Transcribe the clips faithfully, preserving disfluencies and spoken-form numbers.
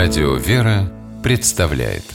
Радио «Вера» представляет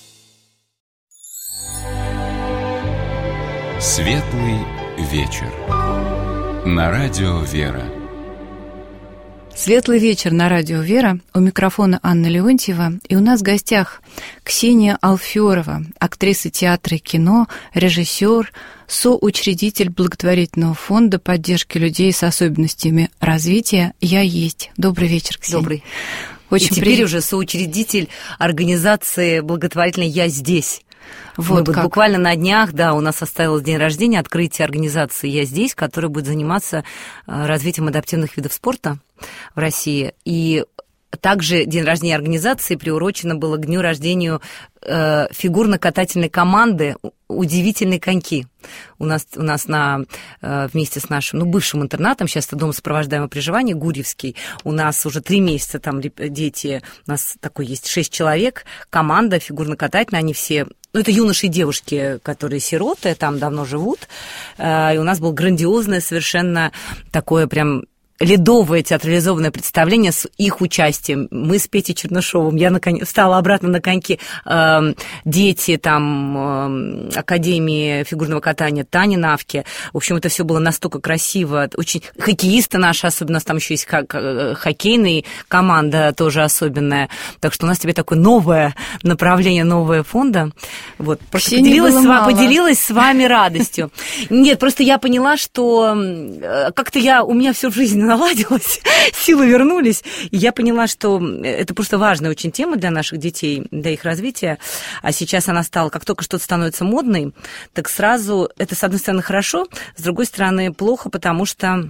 Светлый вечер на Радио «Вера». Светлый вечер на Радио «Вера». У микрофона Анна Леонтьева. И у нас в гостях Ксения Алферова, актриса театра и кино, режиссер, соучредитель благотворительного фонда поддержки людей с особенностями развития «Я есть». Добрый вечер, Ксения. Добрый. Очень и теперь приятно. уже соучредитель организации благотворительной «Я здесь». Вот Мы как. буквально на днях, да, у нас состоялось день рождения, открытие организации «Я здесь», которая будет заниматься развитием адаптивных видов спорта в России. И также день рождения организации приурочено было к дню рождения э, фигурно-катательной команды «Удивительные коньки». У нас, у нас на, э, вместе с нашим, ну, бывшим интернатом, сейчас это дом сопровождаемого проживания, Гурьевский, у нас уже три месяца там дети, у нас такой есть шесть человек, команда фигурно-катательная, они все... Ну, это юноши и девушки, которые сироты, там давно живут. И у нас было грандиозное совершенно такое прям ледовое театрализованное представление с их участием. Мы с Петей Чернышовым, я наконец встала обратно на коньки, э, дети там, э, Академии фигурного катания, Таня Навки. В общем, это все было настолько красиво. Очень хоккеисты наши, особенно у нас там еще есть хоккейная команда тоже особенная. Так что у нас теперь такое новое направление, новое фонда. Вот. Просто поделилась с, вами, поделилась с вами радостью. Нет, просто я поняла, что как-то я, у меня все в жизни наладилось, силы вернулись, и я поняла, что это просто важная очень тема для наших детей, для их развития, а сейчас она стала, как только что-то становится модной, так сразу, это, с одной стороны, хорошо, с другой стороны, плохо, потому что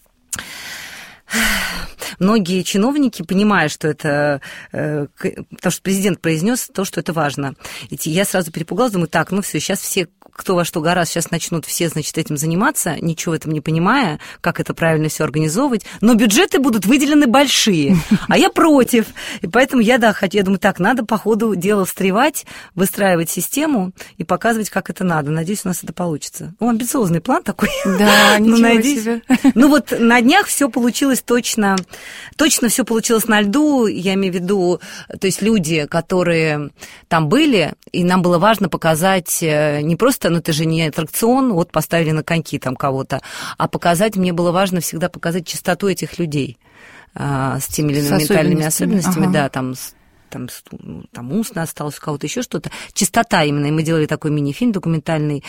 многие чиновники, понимая, что это... Потому что президент произнес то, что это важно. И я сразу перепугалась, думаю, так, ну все, сейчас все, кто во что гораздо, сейчас начнут все, значит, этим заниматься, ничего в этом не понимая, как это правильно все организовывать, но бюджеты будут выделены большие, а я против. И поэтому я, да, я думаю, так, надо по ходу дела встревать, выстраивать систему и показывать, как это надо. Надеюсь, у нас это получится. Ну, амбициозный план такой. Да, ничего ну, себе. Ну вот на днях все получилось точно, точно все получилось на льду, я имею в виду, то есть люди, которые там были, и нам было важно показать не просто, ну это же не аттракцион, вот поставили на коньки там кого-то, а показать, мне было важно всегда показать чистоту этих людей а, с теми или иными ментальными особенностями, ага. да, там... Там, там устно осталось, у кого-то еще что-то. Чистота именно. И мы делали такой мини-фильм документальный.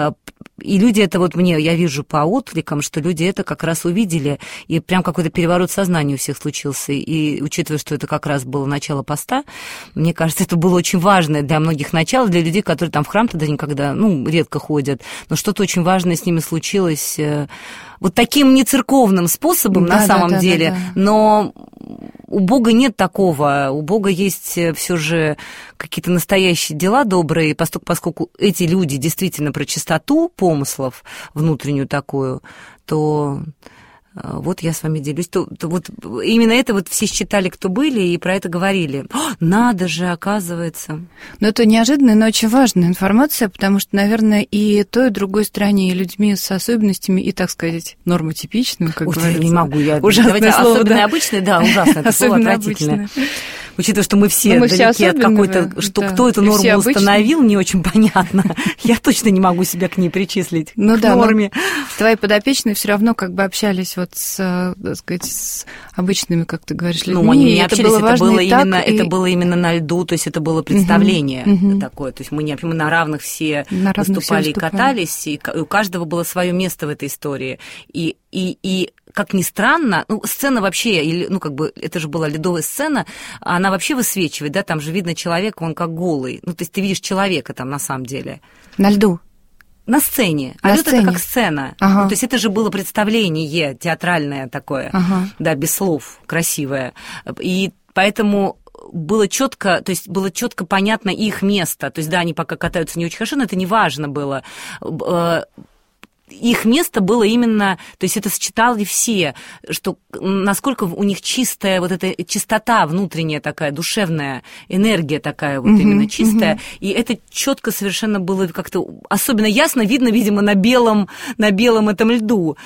И люди это вот мне, я вижу по откликам, что люди это как раз увидели. И прям какой-то переворот сознания у всех случился. И учитывая, что это как раз было начало поста, мне кажется, это было очень важно для многих начал, для людей, которые там в храм тогда никогда, ну, редко ходят. Но что-то очень важное с ними случилось вот таким не церковным способом да, на самом да, деле. Да, да, да. Но у Бога нет такого. У Бога есть все же какие-то настоящие дела добрые, поскольку, поскольку эти люди действительно про чистоту помыслов внутреннюю такую, то вот я с вами делюсь. То, то вот именно это вот все считали, кто были, и про это говорили. О, надо же, оказывается. Но это неожиданная, но очень важная информация, потому что, наверное, и той, и другой стране, и людьми с особенностями, и, так сказать, нормотипичным, как Ой, говорится. Я не могу, я... Ужасное Давайте, слово, особенно да? обычное, да, ужасно, это слово отвратительное. Учитывая, что мы все мы далеки все от какой-то, что да, кто эту норму установил, не очень понятно. Я точно не могу себя к ней причислить, ну, к да, норме. Твои подопечные все равно как бы общались вот с, так сказать, с обычными, как ты говоришь, людьми. Ну, они не общались, это было, это было, именно, и... это было именно на льду, то есть это было представление uh-huh, uh-huh. такое. То есть мы, не, мы на равных все на равных выступали все и катались, и у каждого было свое место в этой истории. И, и, и как ни странно, ну, сцена вообще, ну, как бы, это же была ледовая сцена, она вообще высвечивает, да, там же видно человека, он как голый. Ну, то есть ты видишь человека там на самом деле. На льду? На сцене. На а лед сцене. Это как сцена. Ага. Ну, то есть это же было представление театральное такое, ага. да, без слов, красивое. И поэтому было четко, то есть было четко понятно их место. То есть, да, они пока катаются не очень хорошо, но это не важно было. их место было именно, то есть это сочетали все, что насколько у них чистая вот эта чистота внутренняя такая, душевная энергия такая вот mm-hmm, именно чистая, mm-hmm. и это четко совершенно было как-то особенно ясно видно, видимо, на белом, на белом этом льду.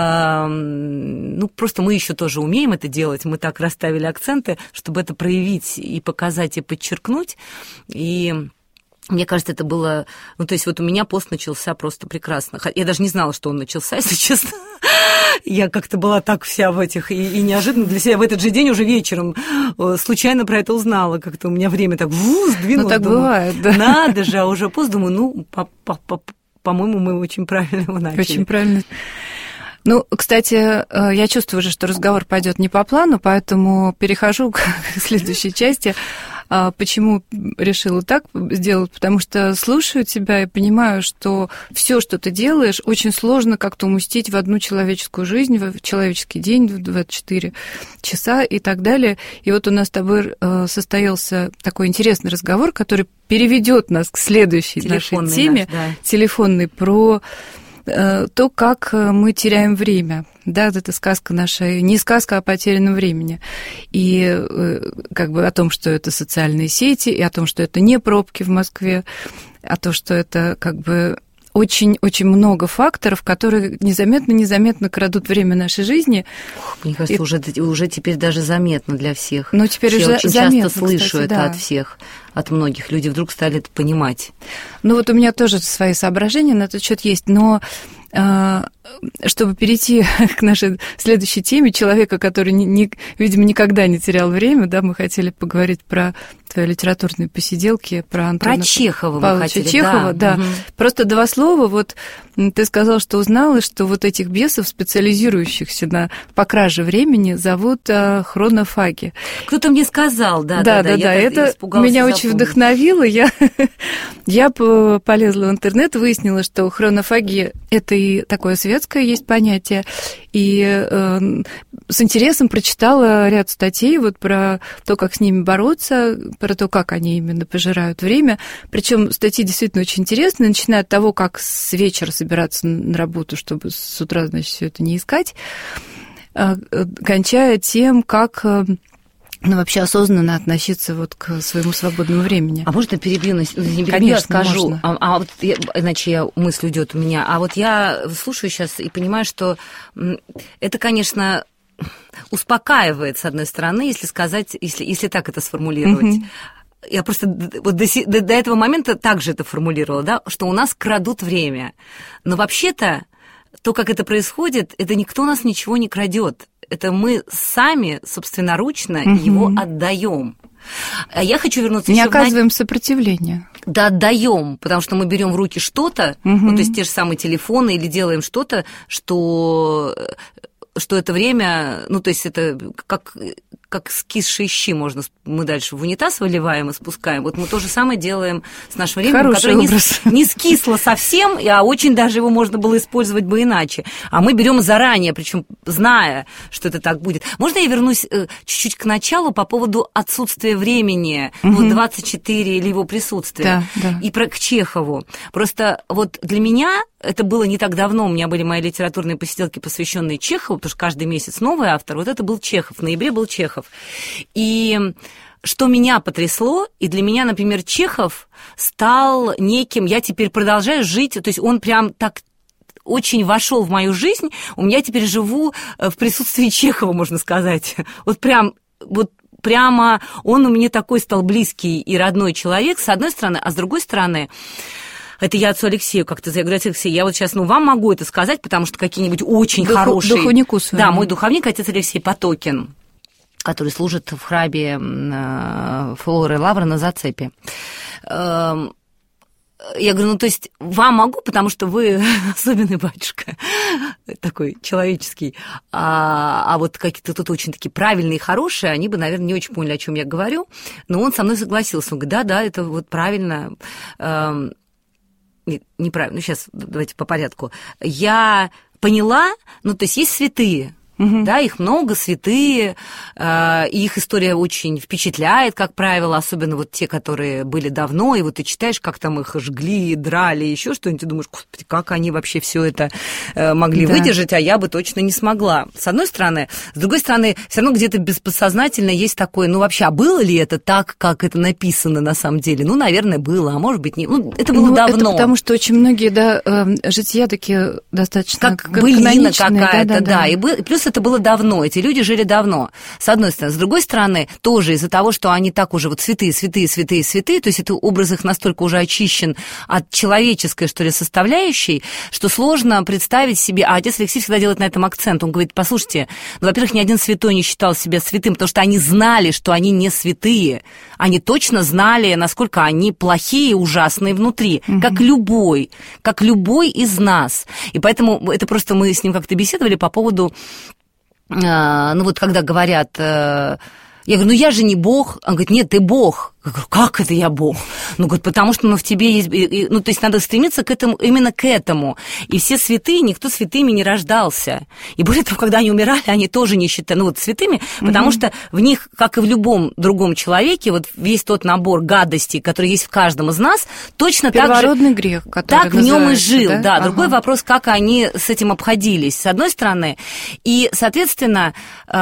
Ну, просто мы еще тоже умеем это делать, мы так расставили акценты, чтобы это проявить и показать, и подчеркнуть, и... Мне кажется, это было... Ну, то есть вот у меня пост начался просто прекрасно. Я даже не знала, что он начался, если честно. Я как-то была так вся в этих... И, и неожиданно для себя в этот же день уже вечером случайно про это узнала. Как-то у меня время так ву, сдвинулось. Ну, так думаю, бывает, да. Надо же, а уже пост, думаю, ну, по-моему, мы очень правильно его начали. Очень правильно. Ну, кстати, я чувствую уже, что разговор пойдет не по плану, поэтому перехожу к следующей части. Почему решила так сделать? Потому что слушаю тебя и понимаю, что все, что ты делаешь, очень сложно как-то уместить в одну человеческую жизнь, в человеческий день, в двадцать четыре часа и так далее. И вот у нас с тобой состоялся такой интересный разговор, который переведет нас к следующей телефонной нашей теме, наш, да. телефонной, про то, как мы теряем время. Да, это сказка наша, не сказка о потерянном времени. И как бы о том, что это социальные сети, и о том, что это не пробки в Москве, о том, что это как бы очень-очень много факторов, которые незаметно-незаметно крадут время нашей жизни. Мне кажется, и... уже, уже теперь даже заметно для всех. Ну, теперь Я уже очень заметно, часто слышу кстати, это да. от всех, от многих. Люди вдруг стали это понимать. Ну, вот у меня тоже свои соображения на этот счет есть, но чтобы перейти к нашей следующей теме, человека, который, не, не, видимо, никогда не терял время, да, мы хотели поговорить про твои литературные посиделки, про Антона про Чехова Павловича мы хотели, Чехова, да. да. Угу. Просто два слова. Вот ты сказал, что узнала, что вот этих бесов, специализирующихся на по краже времени, зовут а, хронофаги. Кто-то мне сказал, да, да, да, да, да. Это меня очень вдохновило. Я, я полезла в интернет, выяснила, что хронофагия – это и такое светское есть понятие, и э, с интересом прочитала ряд статей вот про то, как с ними бороться, про то, как они именно пожирают время. Причем статьи действительно очень интересные, начиная от того, как с вечера собираться на работу, чтобы с утра, значит, все это не искать, кончая тем, как... Ну, вообще осознанно относиться вот к своему свободному времени. А можно перебью, не перебью, Конечно, я скажу, можно. а, а вот я, иначе я, мысль уйдет у меня. А вот я слушаю сейчас и понимаю, что это, конечно, успокаивает, с одной стороны, если сказать, если, если так это сформулировать. Mm-hmm. Я просто вот до, до, до этого момента также это формулировала, да, что у нас крадут время. Но вообще-то то, как это происходит, это никто у нас ничего не крадет. Это мы сами собственноручно угу. его отдаем. А я хочу вернуться... Не еще оказываем в... сопротивления. Да, отдаем, потому что мы берем в руки что-то, угу. ну, то есть те же самые телефоны, или делаем что-то, что, что это время, ну, то есть это как... как скисшие щи можно, мы дальше в унитаз выливаем и спускаем. Вот мы то же самое делаем с нашим временем, которое не, не скисло совсем, а очень даже его можно было использовать бы иначе. А мы берем заранее, причем зная, что это так будет. Можно я вернусь чуть-чуть к началу по поводу отсутствия времени, угу. вот двадцать четыре или его присутствия, да, да. и про, к Чехову. Просто вот для меня это было не так давно, у меня были мои литературные посиделки, посвященные Чехову, потому что каждый месяц новый автор. Вот это был Чехов, в ноябре был Чехов. И что меня потрясло, и для меня, например, Чехов стал неким, я теперь продолжаю жить, то есть он прям так очень вошел в мою жизнь, у меня теперь живу в присутствии Чехова, можно сказать. Вот прям, вот прямо он у меня такой стал близкий и родной человек, с одной стороны, а с другой стороны... Это я отцу Алексею как-то говорю, Алексей, я вот сейчас, ну, вам могу это сказать, потому что какие-нибудь очень Духу, хорошие... Духовнику своему. Да, мой духовник, отец Алексей Потокин, который служит в храме Флоры Лавры на Зацепе. Я говорю, ну, то есть вам могу, потому что вы особенный батюшка, такой человеческий, а, а вот какие-то тут очень такие правильные и хорошие, они бы, наверное, не очень поняли, о чем я говорю, но он со мной согласился. Он говорит, да-да, это вот правильно... Неправильно, ну сейчас давайте по порядку. Я поняла, ну то есть есть святые, Угу. Да, их много, святые, э, и их история очень впечатляет, как правило, особенно вот те, которые были давно, и вот ты читаешь, как там их жгли, драли, еще что-нибудь, ты думаешь, господи, как они вообще все это э, могли да. выдержать, а я бы точно не смогла. С одной стороны. С другой стороны, все равно где-то бесподсознательно есть такое, ну вообще, а было ли это так, как это написано на самом деле? Ну, наверное, было, а может быть, не. Ну, это было ну, давно. Это потому что очень многие, да, э, жития такие достаточно как былина какая-то, да, да, да. да, и был, плюс это было давно, эти люди жили давно, с одной стороны. С другой стороны, тоже из-за того, что они так уже вот святые, святые, святые, святые, то есть это образ их настолько уже очищен от человеческой, что ли, составляющей, что сложно представить себе, а отец Алексей всегда делает на этом акцент, он говорит, послушайте, ну, во-первых, ни один святой не считал себя святым, потому что они знали, что они не святые, они точно знали, насколько они плохие и ужасные внутри, угу. как любой, как любой из нас, и поэтому это просто мы с ним как-то беседовали по поводу ну вот когда говорят, я говорю, ну я же не Бог, он говорит, нет, ты Бог. Я говорю, как это я Бог? Ну, говорит, потому что ну, в тебе есть... Ну, то есть надо стремиться к этому, именно к этому. И все святые, никто святыми не рождался. И более того, когда они умирали, они тоже не считали, ну, вот святыми, потому угу. что в них, как и в любом другом человеке, вот весь тот набор гадостей, который есть в каждом из нас, точно так же... Первородный грех, который так в нем и жил, да. да. Ага. Другой вопрос, как они с этим обходились, с одной стороны. И, соответственно...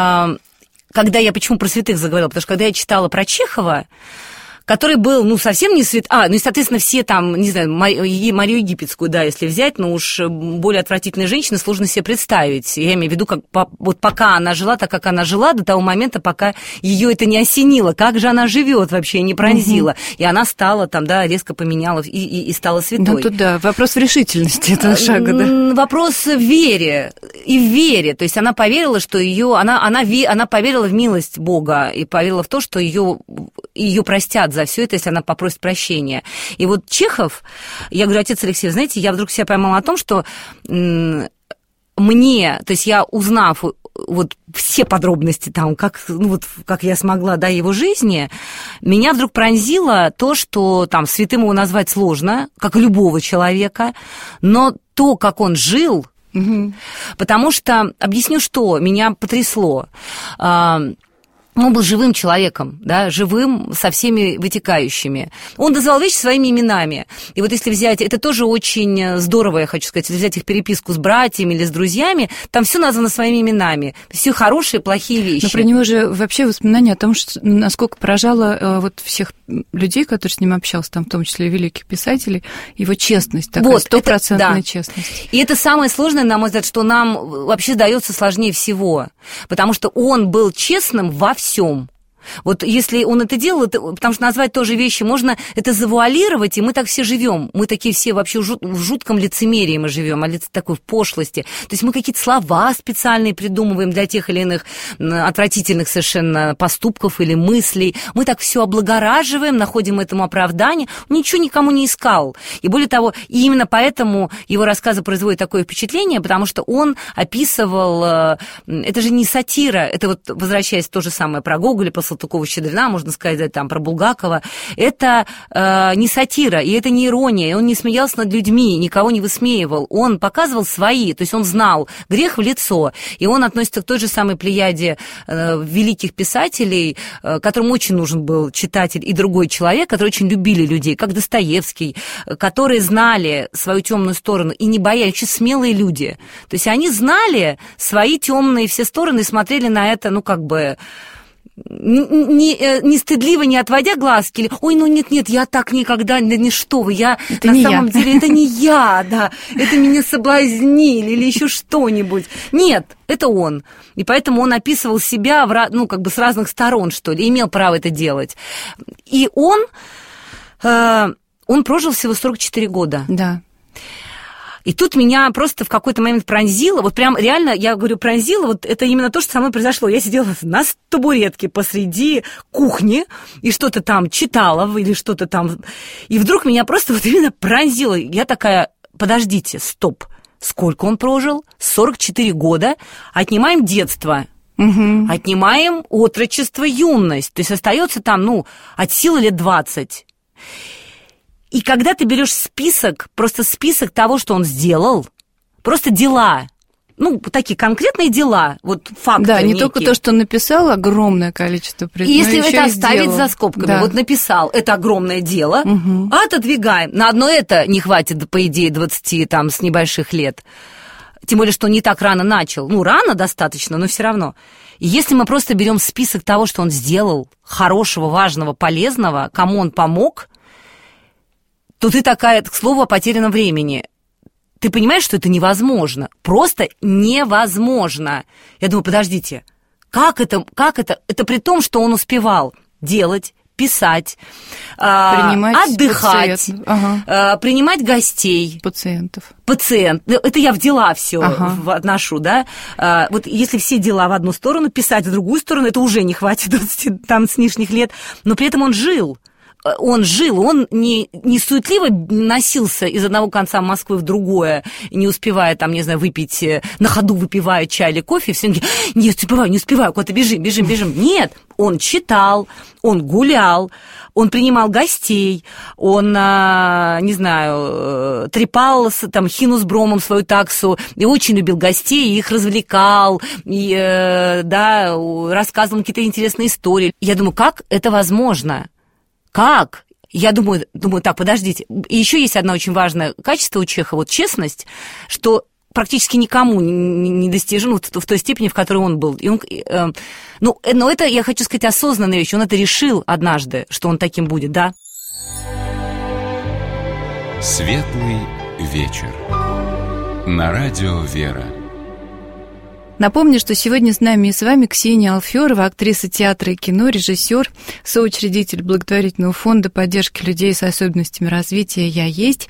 Когда я почему про святых заговорила, потому что когда я читала про Чехова, который был, ну, совсем не свят... А, ну и, соответственно, все там, не знаю, Марию Египетскую, да, если взять, но уж более отвратительные женщины сложно себе представить. Я имею в виду, как вот пока она жила, так как она жила, до того момента, пока ее это не осенило. Как же она живет вообще, не пронзила. Угу. И она стала там, да, резко поменяла и, и, и стала святой. Ну, тут, да, вопрос в решительности этого шага, да. Вопрос в вере. И в вере. То есть она поверила, что ее... Она, она, она поверила в милость Бога и поверила в то, что ее, ее простят за все это, если она попросит прощения. И вот Чехов, я говорю, отец Алексей, знаете, я вдруг себя поймала о том, что м- мне, то есть я, узнав вот все подробности там, как, ну, вот, как я смогла, да, его жизни, меня вдруг пронзило то, что там святым его назвать сложно, как и любого человека, но то, как он жил, угу. потому что, объясню, что меня потрясло. Он был живым человеком, да, живым со всеми вытекающими. Он называл вещи своими именами. И вот если взять, это тоже очень здорово, я хочу сказать, если взять их переписку с братьями или с друзьями, там все названо своими именами. Все хорошие, плохие вещи. Но про него же вообще воспоминания о том, что, насколько поражало вот всех людей, которые с ним общался, там в том числе и великих писателей, его честность, такая стопроцентная вот, да. честность. И это самое сложное, на мой взгляд, что нам вообще дается сложнее всего. Потому что он был честным во всем. Всем. Вот если он это делал, это, потому что назвать тоже вещи можно это завуалировать, и мы так все живем. Мы такие все вообще в жутком лицемерии мы живем, а лице такой в пошлости. То есть мы какие-то слова специальные придумываем для тех или иных отвратительных совершенно поступков или мыслей. Мы так все облагораживаем, находим этому оправдание. Он ничего никому не искал. И более того, и именно поэтому его рассказы производят такое впечатление, потому что он описывал... Это же не сатира, это вот, возвращаясь то же самое про Гоголя, по Салтыкова-Щедрина, можно сказать, там, про Булгакова, это э, не сатира, и это не ирония, он не смеялся над людьми, никого не высмеивал, он показывал свои, то есть он знал грех в лицо, и он относится к той же самой плеяде э, великих писателей, э, которым очень нужен был читатель и другой человек, которые очень любили людей, как Достоевский, э, которые знали свою темную сторону и не боялись, очень смелые люди, то есть они знали свои темные все стороны и смотрели на это, ну, как бы... Не, не стыдливо, не отводя глазки, или, ой, ну нет-нет, я так никогда, да не что вы, я это на самом я. деле, это не я, да, это меня соблазнили или еще что-нибудь. Нет, это он. И поэтому он описывал себя, в, ну, как бы с разных сторон, что ли, имел право это делать. И он, э, он прожил всего сорок четыре года. Да. И тут меня просто в какой-то момент пронзило, вот прям реально, я говорю, пронзило, вот это именно то, что со мной произошло. Я сидела на табуретке посреди кухни и что-то там читала или что-то там, и вдруг меня просто вот именно пронзило. Я такая, подождите, стоп, сколько он прожил? сорок четыре года, отнимаем детство. Угу. Отнимаем отрочество, юность, то есть остается там, ну, от силы лет двадцать. И когда ты берешь список, просто список того, что он сделал, просто дела, ну, такие конкретные дела, вот факты. Да, не некие. только то, что написал огромное количество предметов. И если это оставить за скобками, да. вот написал, это огромное дело, угу. отодвигаем. На одно это не хватит, по идее, двадцати там с небольших лет. Тем более, что он не так рано начал. Ну, рано достаточно, но все равно. И если мы просто берем список того, что он сделал, хорошего, важного, полезного, кому он помог, то ты такая, к слову, о потерянном времени. Ты понимаешь, что это невозможно? Просто невозможно. Я думаю, подождите, как это, как это? Это при том, что он успевал делать, писать, принимать отдыхать, ага. принимать гостей. Пациентов. Пациент. Это я в дела все ага. отношу, да? Вот если все дела в одну сторону, писать в другую сторону, это уже не хватит двадцати там с лишних лет. Но при этом он жил. Он жил, он не, не суетливо носился из одного конца Москвы в другое, не успевая, там, не знаю, выпить, на ходу выпивая чай или кофе, все таки, не успеваю, не успеваю, куда-то бежим, бежим, бежим. Нет, он читал, он гулял, он принимал гостей, он, не знаю, трепал там хину с бромом свою таксу, и очень любил гостей, и их развлекал, и, да, рассказывал какие-то интересные истории. Я думаю, как это возможно? Как? Я думаю, думаю, так, подождите. И еще есть одно очень важное качество у Чехова, вот честность, что практически никому не достижимо в той степени, в которой он был. И он, э, ну, но это, я хочу сказать, осознанная вещь. Он это решил однажды, что он таким будет, да? Светлый вечер. На радио «Вера». Напомню, что сегодня с нами и с вами Ксения Алферова, актриса театра и кино, режиссер, соучредитель благотворительного фонда поддержки людей с особенностями развития «Я есть».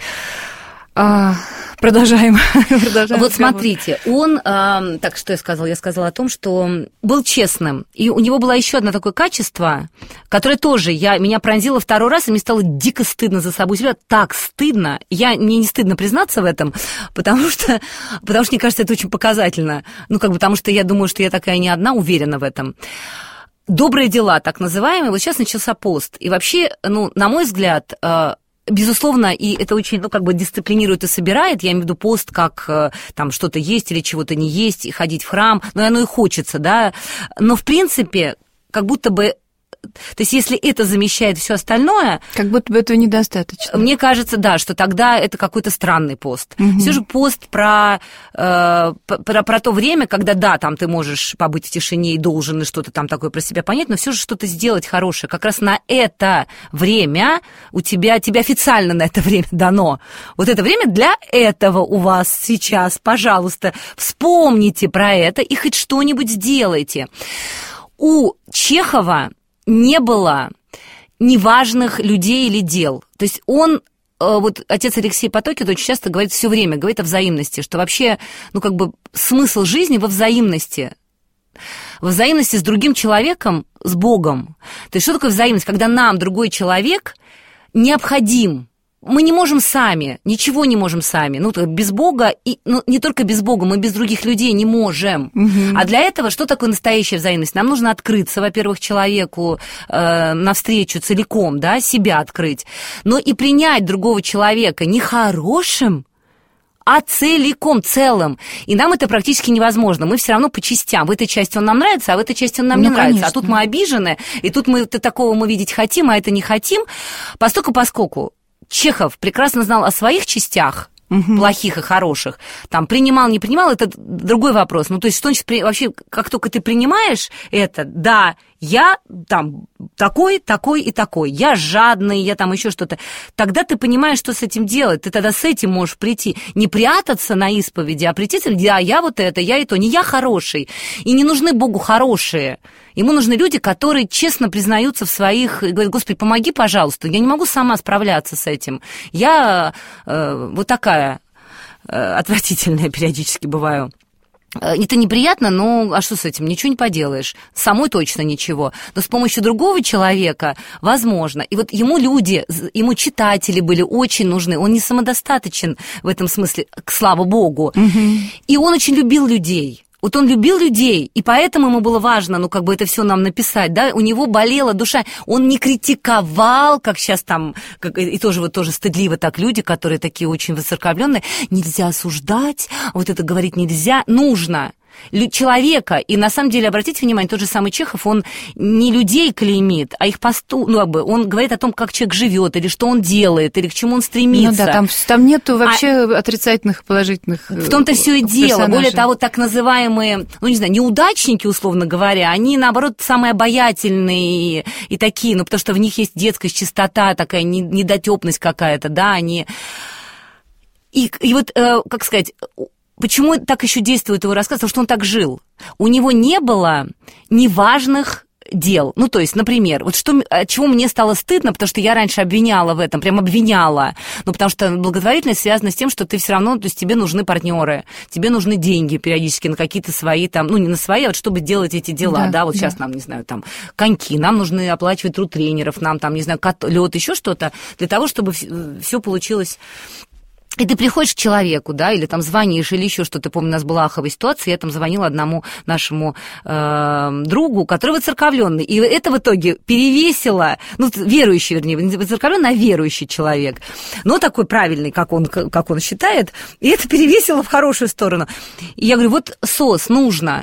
А, продолжаем. продолжаем вот разговор. Смотрите, он, э, так что я сказала? Я сказала о том, что был честным. И у него было еще одно такое качество, которое тоже я, меня пронзило второй раз, и мне стало дико стыдно за собой себя. Так стыдно. Я, мне не стыдно признаться в этом, потому что, потому что, мне кажется, это очень показательно. Ну, как бы, потому что я думаю, что я такая не одна, уверена в этом. Добрые дела, так называемые. Вот сейчас начался пост. И вообще, ну, на мой взгляд... Э, Безусловно, и это очень, ну, как бы дисциплинирует и собирает, я имею в виду пост, как там что-то есть или чего-то не есть, и ходить в храм, но оно и хочется, да, но, в принципе, как будто бы, то есть если это замещает все остальное... Как будто бы этого недостаточно. Мне кажется, да, что тогда это какой-то странный пост. Угу. Все же пост про, э, про, про то время, когда, да, там ты можешь побыть в тишине и должен и что-то там такое про себя понять, но все же что-то сделать хорошее. Как раз на это время у тебя, тебе официально на это время дано. Вот это время для этого у вас сейчас, пожалуйста, вспомните про это и хоть что-нибудь сделайте. У Чехова не было неважных людей или дел. То есть он, вот отец Алексей Потокин очень часто говорит, все время говорит о взаимности, что вообще, ну, как бы смысл жизни во взаимности. Во взаимности с другим человеком, с Богом. То есть что такое взаимность? Когда нам другой человек необходим. Мы не можем сами, ничего не можем сами. Ну, без Бога, и, ну, не только без Бога, мы без других людей не можем. Угу. А для этого что такое настоящая взаимность? Нам нужно открыться, во-первых, человеку э, навстречу целиком, да, себя открыть, но и принять другого человека не хорошим, а целиком, целым. И нам это практически невозможно. Мы все равно по частям. В этой части он нам нравится, а в этой части он нам ну, не нравится. Конечно. А тут мы обижены, и тут мы такого мы видеть хотим, а это не хотим. Постольку поскольку Чехов прекрасно знал о своих частях, угу. плохих и хороших. Там принимал, не принимал, это другой вопрос. Ну, то есть, что значит, вообще, как только ты принимаешь это, да, я там такой, такой и такой, я жадный, я там еще что-то, тогда ты понимаешь, что с этим делать, ты тогда с этим можешь прийти, не прятаться на исповеди, а прийти, да, я вот это, я и то, не я хороший, и не нужны Богу хорошие, ему нужны люди, которые честно признаются в своих, и говорят, Господи, помоги, пожалуйста, я не могу сама справляться с этим, я э, вот такая э, отвратительная периодически бываю. Это неприятно, но а что с этим? Ничего не поделаешь. Самой точно ничего. Но с помощью другого человека возможно. И вот ему люди, ему читатели были очень нужны. Он не самодостаточен в этом смысле, слава Богу. Угу. И он очень любил людей. Вот он любил людей, и поэтому ему было важно, ну, как бы это все нам написать, да, у него болела душа, он не критиковал, как сейчас там, как, и тоже вот тоже стыдливо так люди, которые такие очень высокомерные, нельзя осуждать, вот это говорить нельзя, нужно. Человека, и на самом деле, обратите внимание, тот же самый Чехов, он не людей клеймит, а их посту, ну, как бы, он говорит о том, как человек живет, или что он делает, или к чему он стремится. Ну да, там, там нету вообще а... отрицательных, положительных В том-то все и дело. Персонажей. Более того, так называемые, ну, не знаю, неудачники, условно говоря, они, наоборот, самые обаятельные и такие, ну, потому что в них есть детская чистота, такая недотепность какая-то, да, они... И, и вот, э, как сказать... Почему так еще действует его рассказ? Потому что он так жил. У него не было неважных дел. Ну, то есть, например, вот что, от чего мне стало стыдно, потому что я раньше обвиняла в этом, прям обвиняла. Ну, потому что благотворительность связана с тем, что ты все равно, то есть тебе нужны партнеры, тебе нужны деньги периодически на какие-то свои там, ну, не на свои, а вот чтобы делать эти дела, да, да вот да. Сейчас нам, не знаю, там, коньки, нам нужны оплачивать труд тренеров, нам там, не знаю, лед, еще что-то, для того, чтобы все получилось... И ты приходишь к человеку, да, или там звонишь, или еще что-то. Помню, у нас была аховая ситуация, я там звонила одному нашему э, другу, который воцерковленный. И это в итоге перевесило, ну, верующий, вернее, не воцерковленный, а верующий человек. Но такой правильный, как он, как он считает. И это перевесило в хорошую сторону. И я говорю, вот СОС нужно.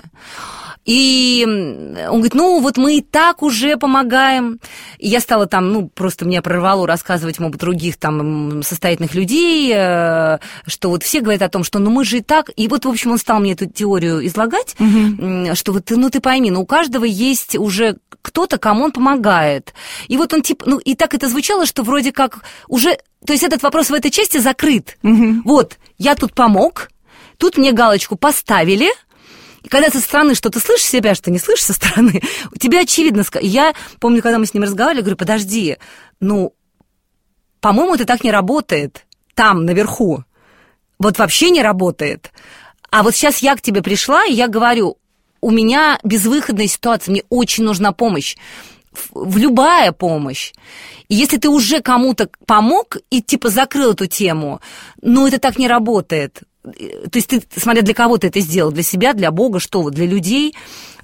И он говорит, ну, вот мы и так уже помогаем. И я стала там, ну, просто меня прорвало рассказывать ему об других там состоятельных людей, что вот все говорят о том, что ну мы же и так... И вот, в общем, он стал мне эту теорию излагать, угу. Что вот, ну, ты пойми, ну, у каждого есть уже кто-то, кому он помогает. И вот он типа... Ну, и так это звучало, что вроде как уже... То есть этот вопрос в этой части закрыт. Угу. Вот, я тут помог, тут мне галочку поставили... И когда со стороны что-то слышишь себя, что не слышишь со стороны, тебе очевидно... Я помню, когда мы с ним разговаривали, говорю, подожди, ну, по-моему, это так не работает там, наверху. Вот вообще не работает. А вот сейчас я к тебе пришла, и я говорю, у меня безвыходная ситуация, мне очень нужна помощь. В любая помощь. И если ты уже кому-то помог и типа закрыл эту тему, ну, это так не работает. То есть ты, смотря для кого ты это сделал, для себя, для Бога, что вот, для людей.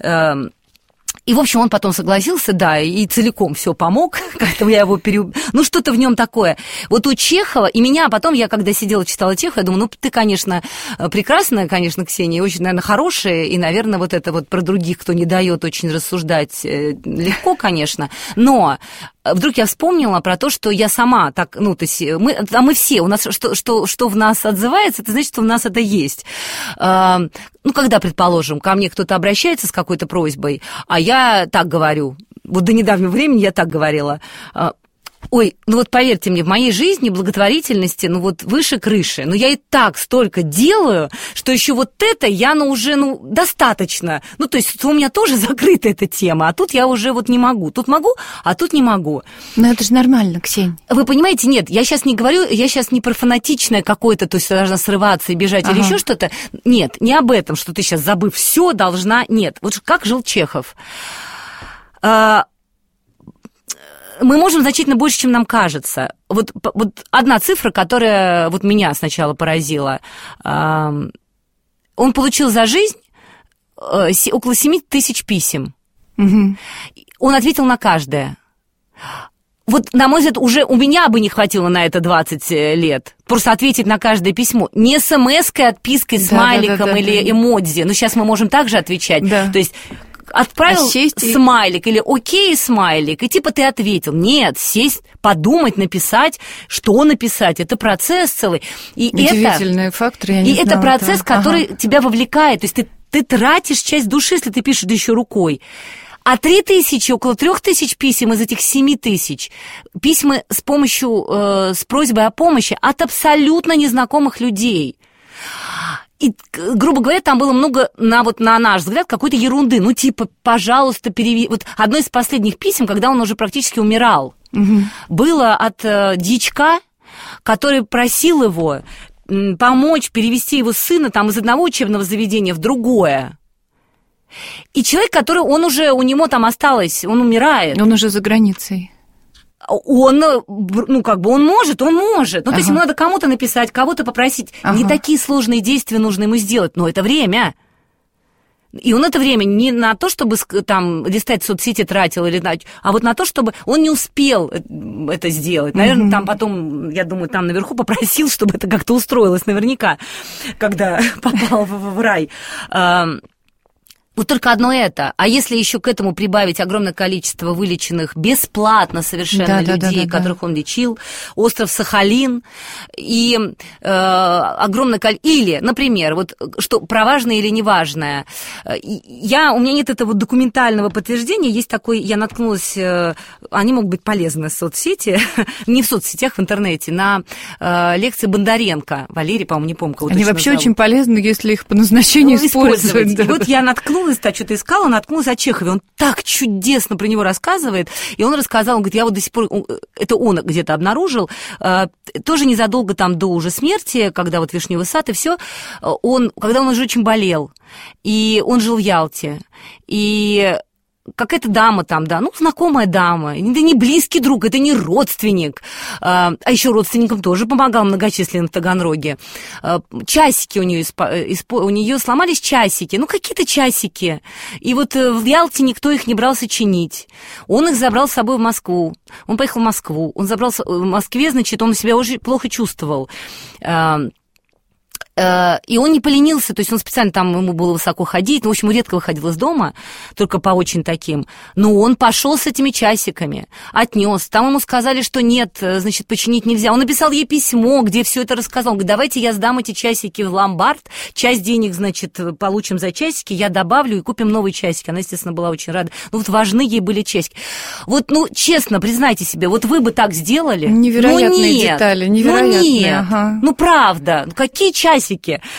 И, в общем, он потом согласился, да, и целиком все помог, как-то я его переуб... Ну, что-то в нем такое. Вот у Чехова, и меня потом, я когда сидела, читала Чехова, я думаю, ну, ты, конечно, прекрасная, конечно, Ксения, очень, наверное, хорошая, и, наверное, вот это вот про других, кто не дает очень рассуждать, легко, конечно, но... Вдруг я вспомнила про то, что я сама так, ну, то есть мы, а мы все, у нас что, что, что в нас отзывается, это значит, что у нас это есть. Ну, когда, предположим, ко мне кто-то обращается с какой-то просьбой, а я так говорю, вот до недавнего времени я так говорила, ой, ну вот поверьте мне, в моей жизни благотворительности, ну вот выше крыши, но я и так столько делаю, что еще вот это я, ну уже, ну, достаточно. Ну, то есть у меня тоже закрыта эта тема, а тут я уже вот не могу. Тут могу, а тут не могу. Но это же нормально, Ксень. Вы понимаете, нет, я сейчас не говорю, я сейчас не про фанатичное какое-то, то есть должна срываться и бежать ага. или еще что-то. Нет, не об этом, что ты сейчас, забыв все, должна... Нет, вот как жил Чехов. Мы можем значительно больше, чем нам кажется. Вот, вот одна цифра, которая вот меня сначала поразила. Он получил за жизнь около семь тысяч писем. Угу. Он ответил на каждое. Вот, на мой взгляд, уже у меня бы не хватило на это двадцать лет. Просто ответить на каждое письмо. Не смс-кой, отпиской, да, смайликом да, да, да, или да. эмодзи. Но сейчас мы можем также отвечать. Да. То есть... Отправил а смайлик или окей смайлик, и типа ты ответил. Нет, сесть, подумать, написать, что написать. Это процесс целый. И удивительный это, фактор, я не И знала, это процесс, да. который ага. тебя вовлекает. То есть ты, ты тратишь часть души, если ты пишешь да еще рукой. А три тысячи, около трех тысяч писем из этих семи тысяч, письма с помощью, э, с просьбой о помощи от абсолютно незнакомых людей. И, грубо говоря, там было много, на, вот, на наш взгляд, какой-то ерунды. Ну, типа, пожалуйста, переведи. Вот одно из последних писем, когда он уже практически умирал, угу. было от э, дьячка, который просил его м, помочь перевести его сына там, из одного учебного заведения в другое. И человек, который, он уже, у него там осталось, он умирает. Он уже за границей. Он, ну, как бы он может, он может. Ну, ага. то есть ему надо кому-то написать, кого-то попросить. Ага. Не такие сложные действия нужно ему сделать, но это время. И он это время не на то, чтобы там листать соцсети тратил, или, а вот на то, чтобы он не успел это сделать. Наверное, mm-hmm. там потом, я думаю, там наверху попросил, чтобы это как-то устроилось наверняка, когда попал в, в рай. Вот только одно это. А если еще к этому прибавить огромное количество вылеченных бесплатно совершенно да, людей, да, да, да, которых да. он лечил, остров Сахалин, и э, огромное количество... Или, например, вот что про важное или неважное. Я, у меня нет этого документального подтверждения. Есть такой... Я наткнулась... Они могут быть полезны в соцсети, не в соцсетях, в интернете, на э, лекции Бондаренко. Валерий, по-моему, не помню, кого Они вообще зовут. Очень полезны, если их по назначению ну, использовать. Да, и вот я наткнулась, так что-то искала, наткнулась о Чехове. Он так чудесно про него рассказывает. И он рассказал, он говорит, я вот до сих пор, это он где-то обнаружил, тоже незадолго там до уже смерти, когда вот Вишневый сад и все, он, когда он уже очень болел, и он жил в Ялте, и какая-то дама там, да, ну, знакомая дама, это не близкий друг, это не родственник, а еще родственникам тоже помогал многочисленно в Таганроге. Часики у нее, у нее сломались часики, ну, какие-то часики, и вот в Ялте никто их не брался чинить. Он их забрал с собой в Москву, он поехал в Москву, он забрал в Москве, значит, он себя очень плохо чувствовал. И он не поленился, то есть он специально там, ему было высоко ходить, ну, в общем, редко выходил из дома, только по очень таким. Но он пошел с этими часиками, отнес. Там ему сказали, что нет, значит, починить нельзя. Он написал ей письмо, где все это рассказал. Он говорит, давайте я сдам эти часики в ломбард, часть денег, значит, получим за часики, я добавлю и купим новые часики. Она, естественно, была очень рада. Ну, вот важны ей были часики. Вот, ну, честно, признайте себе, вот вы бы так сделали? Невероятные ну, нет. детали, невероятные. Ну, нет. Ага. Ну, правда, ну, какие часики?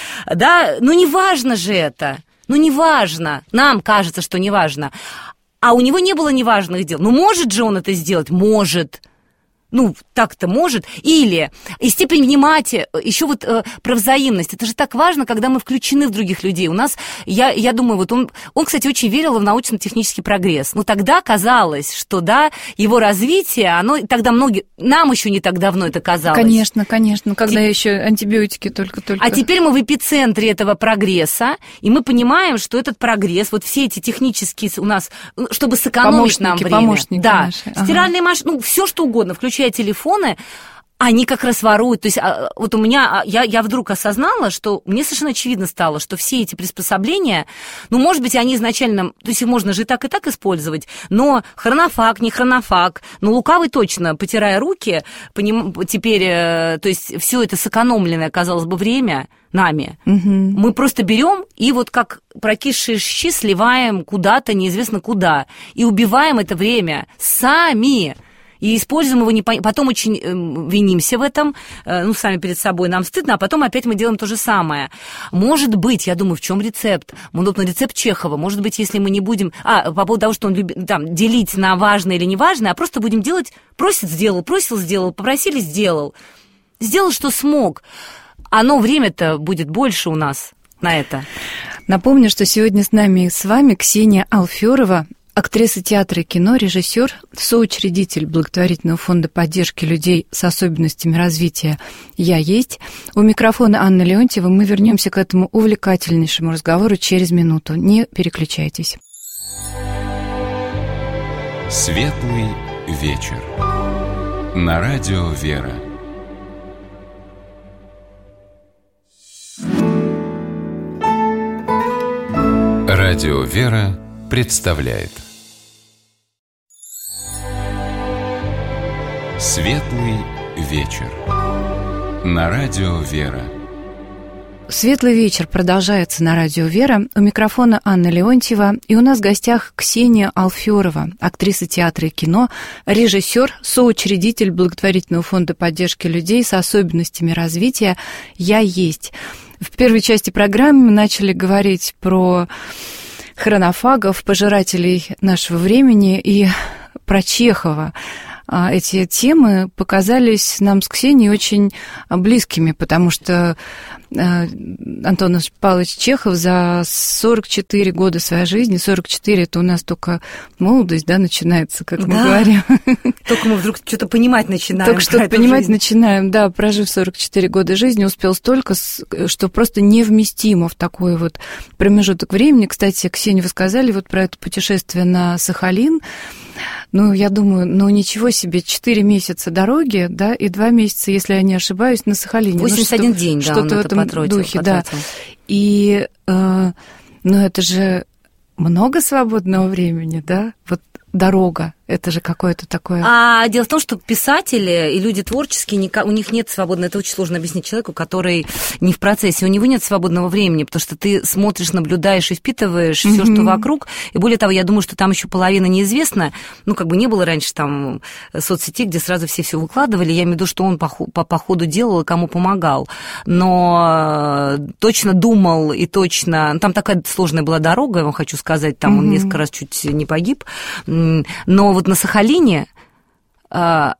Да, ну не важно же это, ну не важно, нам кажется, что не важно, а у него не было неважных дел, ну может же он это сделать, может. Ну, так-то может. Или и степень внимания, еще вот э, про взаимность. Это же так важно, когда мы включены в других людей. У нас, я, я думаю, вот он, он, кстати, очень верил в научно-технический прогресс. Но тогда казалось, что, да, его развитие, оно, тогда многие, нам еще не так давно это казалось. Конечно, конечно, когда Теп... еще антибиотики только-только. А теперь мы в эпицентре этого прогресса, и мы понимаем, что этот прогресс, вот все эти технические у нас, чтобы сэкономить помощники, нам время. Помощники да, наши. Ага. Стиральные машины, ну, все что угодно, включая телефоны, они как раз воруют. То есть вот у меня, я, я вдруг осознала, что мне совершенно очевидно стало, что все эти приспособления, ну, может быть, они изначально, то есть их можно же и так, и так использовать, но хронофаг, не хронофаг, но лукавый точно, потирая руки, поним, теперь, то есть все это сэкономленное, казалось бы, время нами. Угу. Мы просто берем и вот как прокисшие щи сливаем куда-то, неизвестно куда, и убиваем это время сами. И используем его, не по... потом очень э, винимся в этом, э, ну, сами перед собой нам стыдно, а потом опять мы делаем то же самое. Может быть, я думаю, в чем рецепт? Ну, рецепт Чехова. Может быть, если мы не будем... А, по поводу того, что он любит там, делить на важное или неважное, а просто будем делать... Просит, сделал, просил, сделал, попросили, сделал. Сделал, что смог. Оно, время-то будет больше у нас на это. Напомню, что сегодня с нами и с вами Ксения Алферова, актриса театра и кино, режиссер, соучредитель благотворительного фонда поддержки людей с особенностями развития «Я есть». У микрофона Анна Леонтьева. Мы вернемся к этому увлекательнейшему разговору через минуту. Не переключайтесь. Светлый вечер. На радио «Вера». Радио «Вера» представляет Светлый вечер. На радио «Вера». Светлый вечер продолжается на радио «Вера». У микрофона Анна Леонтьева. И у нас в гостях Ксения Алферова, актриса театра и кино, режиссер, соучредитель благотворительного фонда поддержки людей с особенностями развития «Я есть». В первой части программы мы начали говорить про хронофагов, пожирателей нашего времени и про Чехова. эти темы показались нам с Ксенией очень близкими, потому что Антон Павлович Чехов за сорок четыре года своей жизни, сорок четыре это у нас только молодость, да, начинается, как мы да. говорим. Только мы вдруг что-то понимать начинаем. Только что-то понимать жизнь. начинаем, да, прожив сорок четыре года жизни, успел столько, что просто невместимо в такой вот промежуток времени. Кстати, Ксения, вы сказали вот про это путешествие на Сахалин. Ну, я думаю, ну ничего себе, четыре месяца дороги, да, и два месяца, если я не ошибаюсь, на Сахалине. восемьдесят один ну, что, день, да, что-то он в этом потратил, духе, потратил. да. И, э, ну, это же много свободного времени, да, вот дорога. Это же какое-то такое... А дело в том, что писатели и люди творческие, у них нет свободного... Это очень сложно объяснить человеку, который не в процессе. У него нет свободного времени, потому что ты смотришь, наблюдаешь и впитываешь mm-hmm. все, что вокруг. И более того, я думаю, что там еще половина неизвестна. Ну, как бы не было раньше там соцсетей, где сразу все все выкладывали. Я имею в виду, что он по, по, по ходу делал и кому помогал. Но точно думал и точно... Там такая сложная была дорога, я вам хочу сказать. Там mm-hmm. он несколько раз чуть не погиб. Но вот на Сахалине э,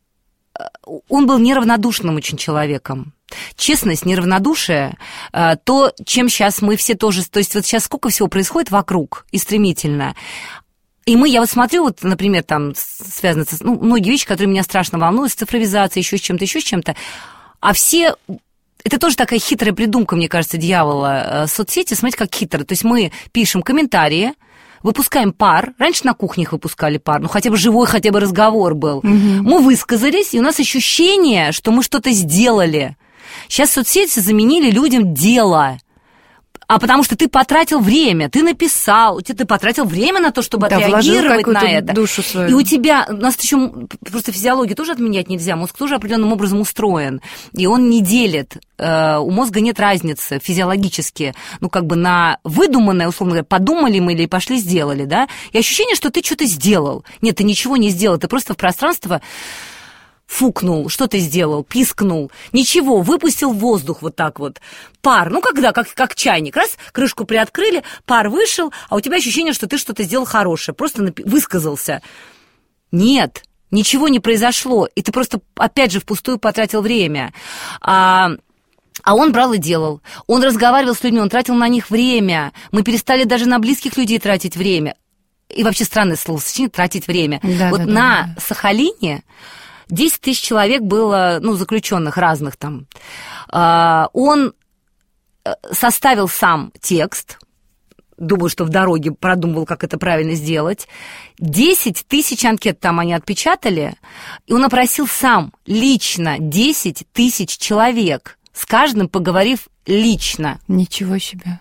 он был неравнодушным очень человеком. Честность, неравнодушие, э, то, чем сейчас мы все тоже... То есть вот сейчас сколько всего происходит вокруг и стремительно. И мы, я вот смотрю, вот, например, там связано с... Ну, многие вещи, которые меня страшно волнуют, с цифровизацией, еще с чем-то, еще с чем-то. А все... Это тоже такая хитрая придумка, мне кажется, дьявола. Соцсети, смотрите, как хитро. То есть мы пишем комментарии, выпускаем пар. Раньше на кухнях выпускали пар, ну хотя бы живой, хотя бы разговор был. Угу. Мы высказались, и у нас ощущение, что мы что-то сделали. Сейчас соцсети заменили людям дело. А потому что ты потратил время, ты написал, ты потратил время на то, чтобы да, отреагировать на это. Душу свою. И у тебя, у нас еще просто физиологию тоже отменять нельзя, мозг тоже определенным образом устроен, и он не делит. У мозга нет разницы физиологически, ну, как бы на выдуманное, условно говоря, подумали мы или пошли сделали, да, и ощущение, что ты что-то сделал. Нет, ты ничего не сделал, ты просто в пространство фукнул, что ты сделал, пискнул, ничего, выпустил воздух вот так вот, пар, ну, когда, как, как чайник, раз, крышку приоткрыли, пар вышел, а у тебя ощущение, что ты что-то сделал хорошее, просто напи- высказался. Нет, ничего не произошло, и ты просто, опять же, впустую потратил время. А... А он брал и делал. Он разговаривал с людьми, он тратил на них время. Мы перестали даже на близких людей тратить время. И вообще странное словосочетание тратить время. Да, вот да, на да. Сахалине десять тысяч человек было, ну, заключенных разных там. Он составил сам текст. Думаю, что в дороге продумывал, как это правильно сделать. десять тысяч анкет там они отпечатали. И он опросил сам лично десять тысяч человек, с каждым поговорив лично. Ничего себе.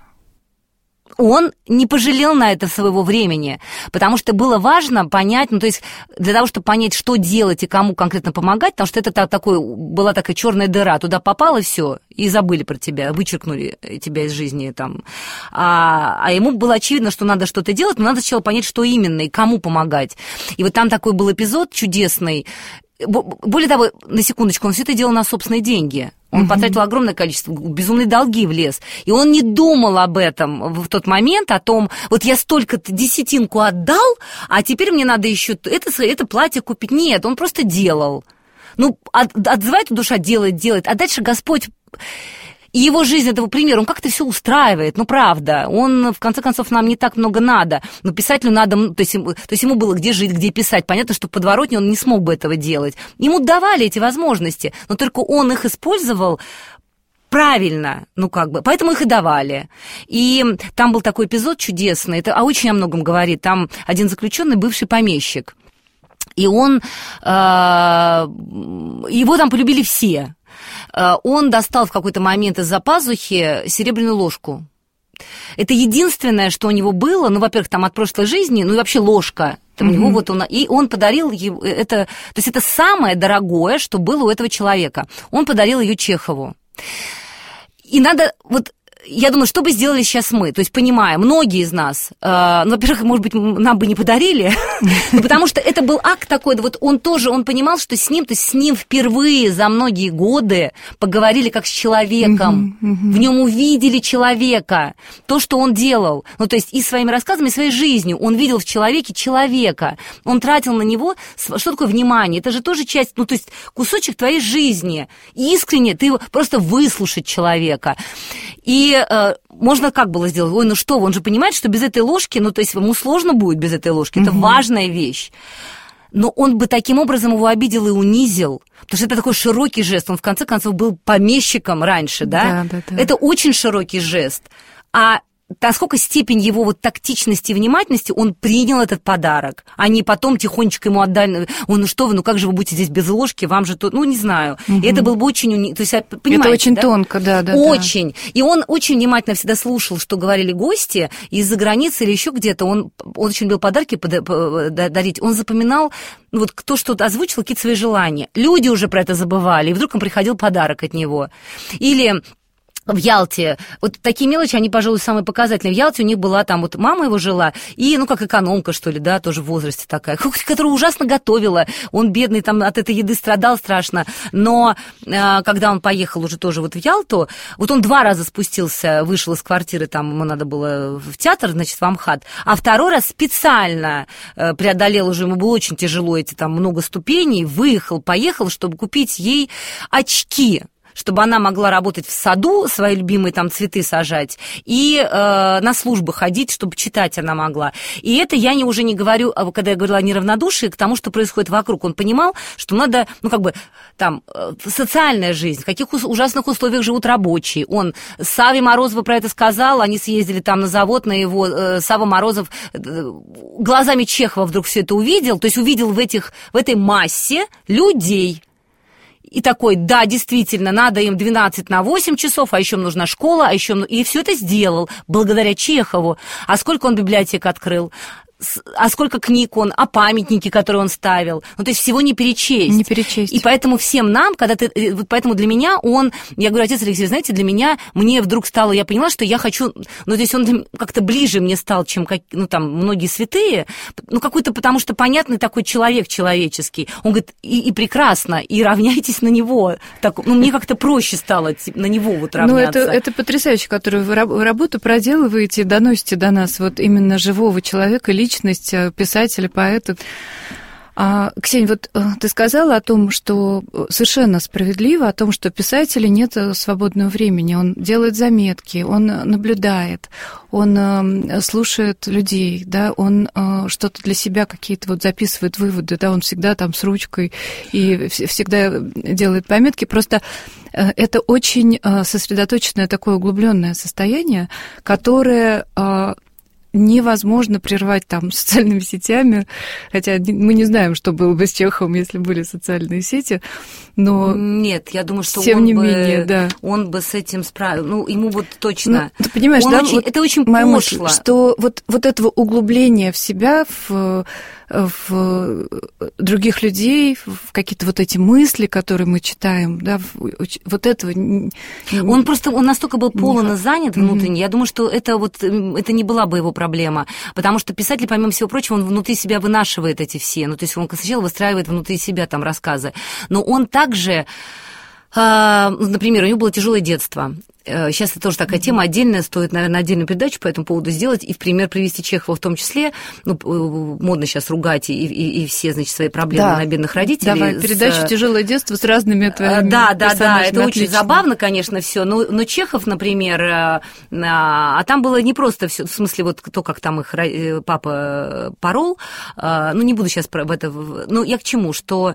Он не пожалел на это своего времени, потому что было важно понять, ну, то есть для того, чтобы понять, что делать и кому конкретно помогать, потому что это такой, была такая черная дыра, туда попало все и забыли про тебя, вычеркнули тебя из жизни там. А, а ему было очевидно, что надо что-то делать, но надо сначала понять, что именно и кому помогать. И вот там такой был эпизод чудесный. Более того, на секундочку, он все это делал на собственные деньги. Он mm-hmm. потратил огромное количество, безумные долги влез. И он не думал об этом в тот момент, о том, вот я столько-то десятинку отдал, а теперь мне надо еще это, это платье купить. Нет, он просто делал. Ну, от, отзывает душа, делает, делает. А дальше Господь... И его жизнь этого примера, он как-то все устраивает, ну, правда. Он, в конце концов, нам не так много надо. Но писателю надо, то есть, то есть ему было где жить, где писать. Понятно, что в подворотне он не смог бы этого делать. Ему давали эти возможности, но только он их использовал правильно, ну, как бы, поэтому их и давали. И там был такой эпизод чудесный, это а очень о многом говорит. Там один заключенный, бывший помещик. И он, э, его там полюбили все. Он достал в какой-то момент из-за пазухи серебряную ложку. Это единственное, что у него было, ну, во-первых, там от прошлой жизни, ну, и вообще ложка. Там mm-hmm. у него вот он, и он подарил ему это, то есть это самое дорогое, что было у этого человека. Он подарил ее Чехову. И надо вот я думаю, что бы сделали сейчас мы? То есть, понимая, многие из нас, э, ну, во-первых, может быть, нам бы не подарили, потому что это был акт такой, вот он тоже, он понимал, что с ним, то есть с ним впервые за многие годы поговорили как с человеком, в нем увидели человека, то, что он делал, ну, то есть и своими рассказами, и своей жизнью, он видел в человеке человека, он тратил на него, что такое внимание, это же тоже часть, ну, то есть кусочек твоей жизни, искренне ты просто выслушать человека, и э, можно как было сделать? Ой, ну что, он же понимает, что без этой ложки, ну, то есть ему сложно будет без этой ложки, это mm-hmm. важная вещь. Но он бы таким образом его обидел и унизил, потому что это такой широкий жест, он в конце концов был помещиком раньше, да? Да, да, да. Это очень широкий жест. А насколько степень его вот тактичности и внимательности, он принял этот подарок, а не потом тихонечко ему отдали, ой, ну что вы, ну как же вы будете здесь без ложки, вам же тут, ну не знаю. Угу. И это было бы очень, то есть, понимаете, это очень да? тонко, да, да. Очень. Да. И он очень внимательно всегда слушал, что говорили гости из-за границы или еще где-то. Он, он очень любил подарки дарить. Он запоминал, ну вот кто что-то озвучил, какие-то свои желания. Люди уже про это забывали, и вдруг им приходил подарок от него. Или... В Ялте, вот такие мелочи, они, пожалуй, самые показательные. В Ялте у них была там, вот мама его жила, и, ну, как экономка, что ли, да, тоже в возрасте такая, которая ужасно готовила. Он, бедный, там от этой еды страдал страшно. Но э, когда он поехал уже тоже вот в Ялту, вот он два раза спустился, вышел из квартиры, там ему надо было в театр, значит, в Амхат, а второй раз специально э, преодолел уже, ему было очень тяжело, эти там много ступеней, выехал, поехал, чтобы купить ей очки, чтобы она могла работать в саду, свои любимые там цветы сажать, и э, на службы ходить, чтобы читать она могла. И это я не, уже не говорю, когда я говорила о неравнодушии, к тому, что происходит вокруг. Он понимал, что надо, ну, как бы, там, социальная жизнь, в каких ужасных условиях живут рабочие. Он Саве Морозову про это сказал, они съездили там на завод, на его... Э, Сава Морозов э, глазами Чехова вдруг все это увидел, то есть увидел в, этих, в этой массе людей. И такой, да, действительно, надо им двенадцать на восемь часов, а еще им нужна школа, а еще... И все это сделал благодаря Чехову. А сколько он библиотек открыл? А сколько книг он, а памятники, которые он ставил. Ну, то есть всего не перечесть. Не перечесть. И поэтому всем нам, когда ты... Вот поэтому для меня он... Я говорю, отец Алексей, знаете, для меня... Мне вдруг стало... Я поняла, что я хочу... Ну, здесь он как-то ближе мне стал, чем, как, ну, там, многие святые. Ну, какой-то, потому что понятный такой человек человеческий. Он говорит, и, и прекрасно, и равняйтесь на него. Так, ну, мне как-то проще стало на него вот равняться. Ну, это, это потрясающе, которую вы работу проделываете, доносите до нас вот именно живого человека, личности, писателя, поэта. А, Ксения, вот ты сказала о том, что совершенно справедливо, о том, что писателя нет свободного времени. Он делает заметки, он наблюдает, он слушает людей, да, он что-то для себя какие-то вот записывает выводы, да, он всегда там с ручкой и всегда делает пометки. Просто это очень сосредоточенное такое углубленное состояние, которое... невозможно прервать там социальными сетями, хотя мы не знаем, что было бы с Чеховым, если были социальные сети, но... Нет, я думаю, что тем он, не бы, менее, да. он бы с этим справился, ну, ему вот точно... Ну, ты понимаешь, он да? Очень, вот это очень моя пошло. Мысль, что вот, вот этого углубления в себя, в, в других людей, в какие-то вот эти мысли, которые мы читаем, да, вот этого... Он просто, он настолько был полон и занят внутренне, mm-hmm. я думаю, что это вот, это не была бы его проблема, потому что писатель, помимо всего прочего, он внутри себя вынашивает эти все, ну, то есть он сначала выстраивает внутри себя там рассказы, но он также, э, например, у него было тяжелое детство. Сейчас это тоже такая mm-hmm. тема отдельная, стоит, наверное, отдельную передачу по этому поводу сделать, и в пример привести Чехова в том числе. Ну, модно сейчас ругать и, и, и все, значит, свои проблемы да. на бедных родителей. Давай, с... передачу «Тяжелое детство» с разными твоими Да, да, да, это отлично. очень забавно, конечно, все. Но, но Чехов, например, а, а там было не просто все, в смысле, вот то, как там их папа порол, а, ну, не буду сейчас про это... Ну, я к чему, что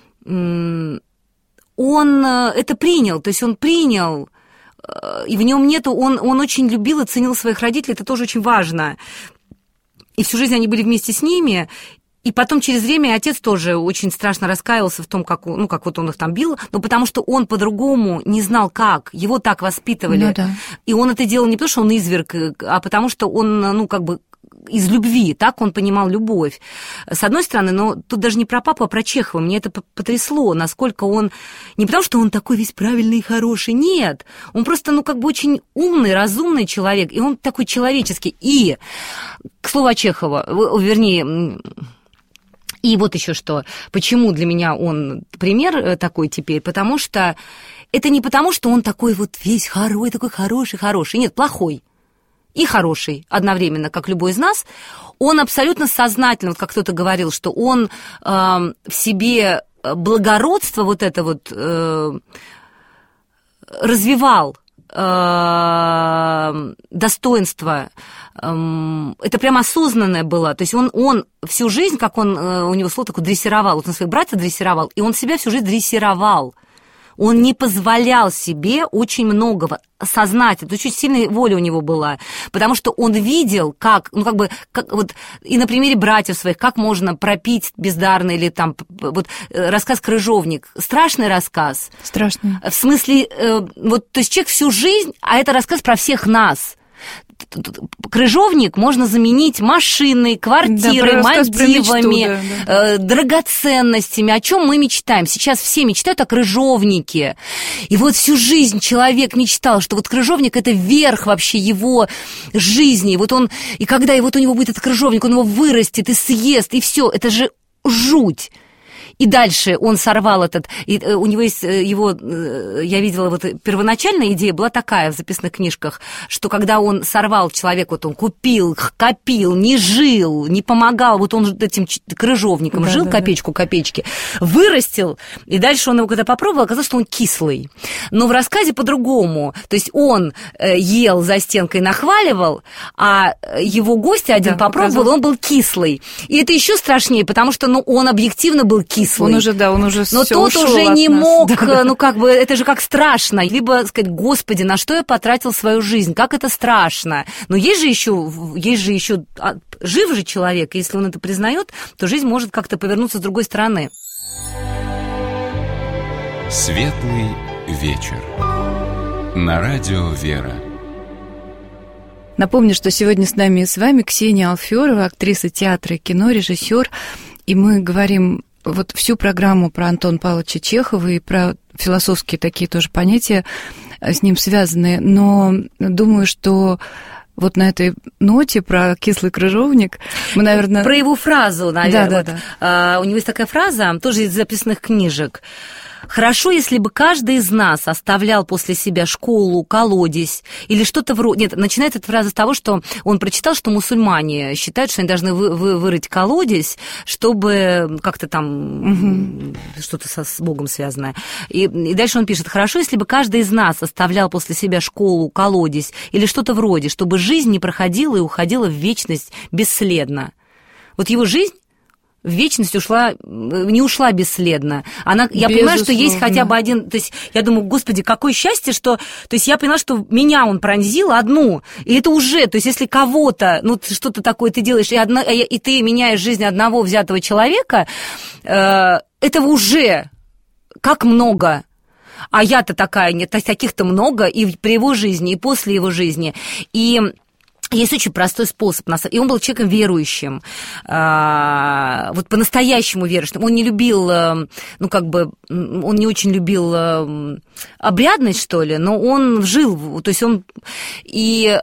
м- он это принял, то есть он принял, и в нем нету, он, он очень любил и ценил своих родителей, это тоже очень важно. И всю жизнь они были вместе с ними, и потом через время отец тоже очень страшно раскаивался в том, как, ну, как вот он их там бил, но потому что он по-другому не знал как, его так воспитывали. Ну, да. И он это делал не потому, что он изверг, а потому что он, ну, как бы, из любви, так он понимал любовь. С одной стороны, но тут даже не про папу, а про Чехова. Мне это потрясло, насколько он... Не потому, что он такой весь правильный и хороший, нет. Он просто, ну, как бы очень умный, разумный человек, и он такой человеческий. И, к слову о Чехова, вернее... И вот еще что. Почему для меня он пример такой теперь? Потому что это не потому, что он такой вот весь хороший, такой хороший, хороший. Нет, плохой. И хороший одновременно, как любой из нас, он абсолютно сознательно, вот как кто-то говорил, что он э, в себе благородство вот это вот э, развивал, э, достоинство, э, это прям осознанное было, то есть он, он всю жизнь, как он, э, у него слово такое, дрессировал, вот он своих братьев дрессировал, и он себя всю жизнь дрессировал. Он не позволял себе очень многого сознательно, очень сильная воля у него была, потому что он видел, как, ну, как бы, как, вот, и на примере братьев своих, как можно пропить бездарно, или там, вот, рассказ «Крыжовник», страшный рассказ. Страшный. В смысле, э, вот, то есть человек всю жизнь, а это рассказ про всех нас. Крыжовник можно заменить машиной, квартирой, да, Мальдивами, да, да. Э, драгоценностями. О чем мы мечтаем? Сейчас все мечтают о крыжовнике. И вот всю жизнь человек мечтал, что вот крыжовник — это верх вообще его жизни. И вот он, и когда и вот у него будет этот крыжовник, он его вырастет и съест, и все. Это же жуть. И дальше он сорвал этот... И у него есть его... Я видела, вот первоначальная идея была такая в записных книжках, что когда он сорвал человек, вот он купил, копил, не жил, не помогал, вот он этим крыжовником да, жил, да, копеечку да. копеечки, вырастил, и дальше он его когда попробовал, оказалось, что он кислый. Но в рассказе по-другому. То есть он ел за стенкой, нахваливал, а его гость один да, попробовал, показал. Он был кислый. И это еще страшнее, потому что ну, он объективно был кислый. Он уже, да, он уже но тот уже не нас. мог, да, да. ну как бы, это же как страшно. Либо сказать, Господи, на что я потратил свою жизнь, как это страшно. Но есть же еще, есть же еще, жив же человек, если он это признает, то жизнь может как-то повернуться с другой стороны. Светлый вечер. На радио «Вера». Напомню, что сегодня с нами и с вами Ксения Алферова, актриса театра и кино, режиссер, и мы говорим вот всю программу про Антона Павловича Чехова и про философские такие тоже понятия с ним связанные, но думаю, что вот на этой ноте про кислый крыжовник мы, наверное... Про его фразу, наверное. Да, вот, да, да. А, у него есть такая фраза, тоже из записных книжек. Хорошо, если бы каждый из нас оставлял после себя школу, колодец или что-то вроде... Нет, начинается эта фраза с того, что он прочитал, что мусульмане считают, что они должны вы, вы, вырыть колодец, чтобы как-то там угу. что-то со, с Богом связанное. И, и дальше он пишет, хорошо, если бы каждый из нас оставлял после себя школу, колодец или что-то вроде, чтобы жизнь не проходила и уходила в вечность бесследно. Вот его жизнь в вечность ушла, не ушла бесследно. Она, я понимаю, что есть хотя бы один... То есть я думаю, Господи, какое счастье, что... То есть я поняла, что меня он пронзил одну, и это уже... То есть если кого-то, ну, что-то такое ты делаешь, и, одна, и ты меняешь жизнь одного взятого человека, э, этого уже как много. А я-то такая, нет, таких-то много и при его жизни, и после его жизни. И... Есть очень простой способ, и он был человеком верующим, вот по-настоящему верующим. Он не любил, ну как бы, он не очень любил обрядность, что ли, но он жил, то есть он и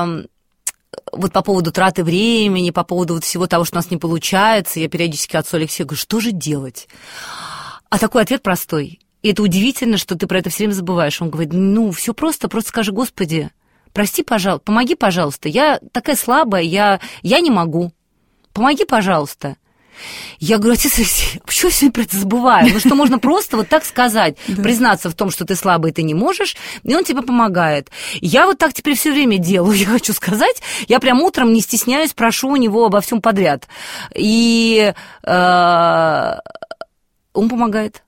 вот по поводу траты времени, по поводу вот всего того, что у нас не получается, я периодически отцу Алексею говорю, что же делать? А такой ответ простой. И это удивительно, что ты про это все время забываешь. Он говорит, ну все просто, просто скажи, Господи, прости, пожалуйста, помоги, пожалуйста, я такая слабая, я, я не могу. Помоги, пожалуйста. Я говорю, отец Алексей, почему я все про это забываю? Ну что, можно просто вот так сказать, признаться в том, что ты слабый, ты не можешь, и он тебе помогает. Я вот так теперь все время делаю, я хочу сказать, я прям утром не стесняюсь, прошу у него обо всем подряд. И э, он помогает.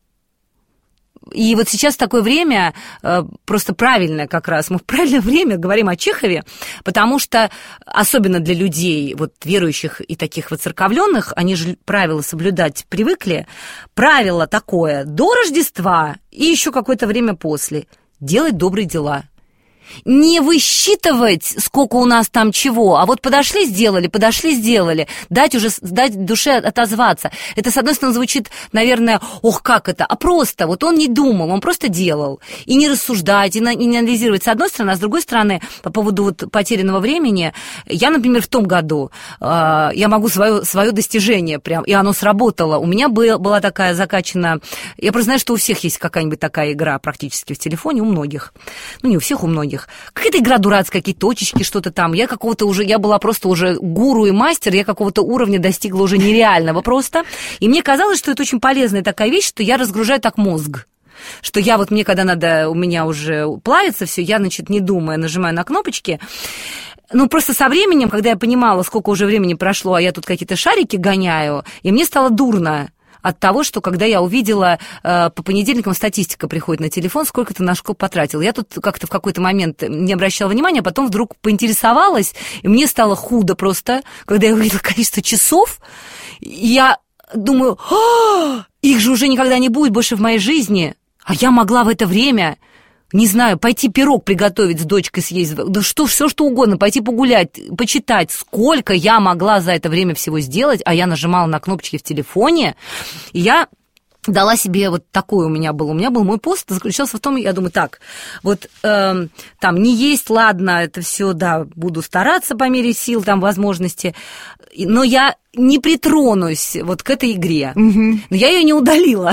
И вот сейчас такое время, просто правильное как раз, мы в правильное время говорим о Чехове, потому что, особенно для людей, вот верующих и таких воцерковленных, они же правила соблюдать привыкли, правило такое, до Рождества и еще какое-то время после, делать добрые дела. не высчитывать, сколько у нас там чего, а вот подошли, сделали, подошли, сделали, дать уже, дать душе отозваться. Это, с одной стороны, звучит, наверное, ох, как это, а просто, вот он не думал, он просто делал. И не рассуждать, и, на, и не анализировать, с одной стороны, а с другой стороны, по поводу вот потерянного времени, я, например, в том году, э, я могу свое, свое достижение прям, и оно сработало. У меня был, была такая закачана, я просто знаю, что у всех есть какая-нибудь такая игра практически в телефоне, у многих, ну, не у всех, у многих. Какая-то игра дурацкая, какие точечки, что-то там. Я какого-то уже, я была просто уже гуру и мастер, я какого-то уровня достигла уже нереального просто. И мне казалось, что это очень полезная такая вещь, что я разгружаю так мозг. Что я вот, мне когда надо, у меня уже плавится все, я, значит, не думая, нажимаю на кнопочки. Ну, просто со временем, когда я понимала, сколько уже времени прошло, а я тут какие-то шарики гоняю, и мне стало дурно от того, что когда я увидела, э, по понедельникам статистика приходит на телефон, сколько ты на школу потратил. Я тут как-то в какой-то момент не обращала внимания, а потом вдруг поинтересовалась, и мне стало худо просто, когда я увидела количество часов, я думаю, их же уже никогда не будет больше в моей жизни, а я могла в это время... Не знаю, пойти пирог приготовить с дочкой съесть, да что, все что угодно, пойти погулять, почитать, сколько я могла за это время всего сделать, а я нажимала на кнопочки в телефоне, и я дала себе вот такой у меня был, у меня был мой пост, заключался в том, я думаю, так, вот э, там не есть, ладно, это все, да, буду стараться по мере сил, там, возможности, но я не притронусь вот к этой игре, угу. Но я ее не удалила.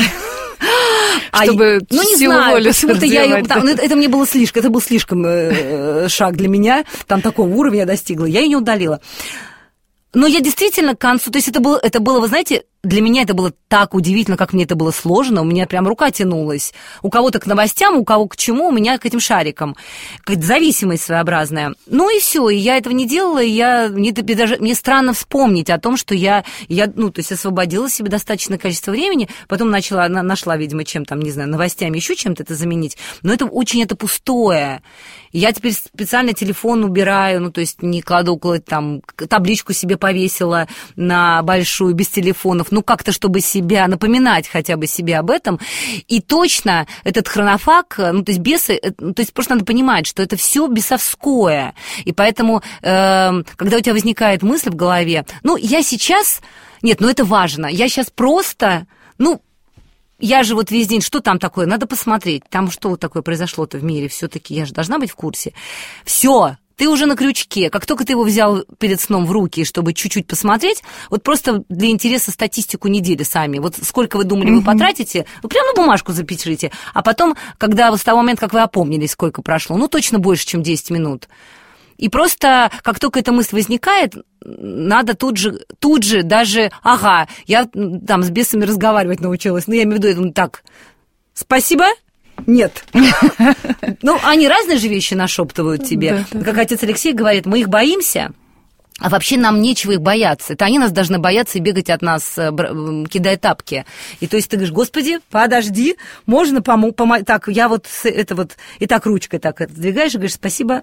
Чтобы а, ну, не силу знаю, воли почему-то я ее, там, это, это мне было слишком, это был слишком э, шаг для меня, там такого уровня я достигла, я ее не удалила. Но я действительно к концу, то есть это было, это было, вы знаете, для меня это было так удивительно, как мне это было сложно, у меня прям рука тянулась. У кого-то к новостям, у кого к чему, у меня к этим шарикам. Какая-то зависимость своеобразная. Ну и все, и я этого не делала, и я, мне, даже, мне странно вспомнить о том, что я, я, ну, то есть освободила себе достаточное количество времени, потом начала, нашла, видимо, чем там, не знаю, новостями, еще чем-то это заменить, но это очень это пустое. Я теперь специально телефон убираю, ну, то есть не кладу около, там, табличку себе повесила на большую, без телефонов, ну, как-то, чтобы себя напоминать хотя бы себе об этом. И точно этот хронофаг, ну, то есть бесы, то есть просто надо понимать, что это все бесовское. И поэтому, э, когда у тебя возникает мысль в голове, ну, я сейчас... Нет, ну, это важно. Я сейчас просто, ну... Я же вот весь день, что там такое? Надо посмотреть. Там что вот такое произошло-то в мире? Все-таки я же должна быть в курсе. Все, ты уже на крючке. Как только ты его взял перед сном в руки, чтобы чуть-чуть посмотреть, вот просто для интереса статистику недели сами. Вот сколько вы думали, вы потратите, вы прямо на бумажку запишите. А потом, когда вот с того момента, как вы опомнились, сколько прошло, ну, точно больше, чем десять минут. И просто, как только эта мысль возникает, надо тут же, тут же даже, ага, я там с бесами разговаривать научилась, ну, я имею в виду, так, спасибо, нет. Ну, они разные же вещи нашептывают тебе. Как отец Алексей говорит, мы их боимся, а вообще нам нечего их бояться. Это они нас должны бояться и бегать от нас, кидая тапки. И то есть ты говоришь, господи, подожди, можно помочь? Пом- так, я вот это вот, и так ручкой так это двигаешь и говоришь, спасибо,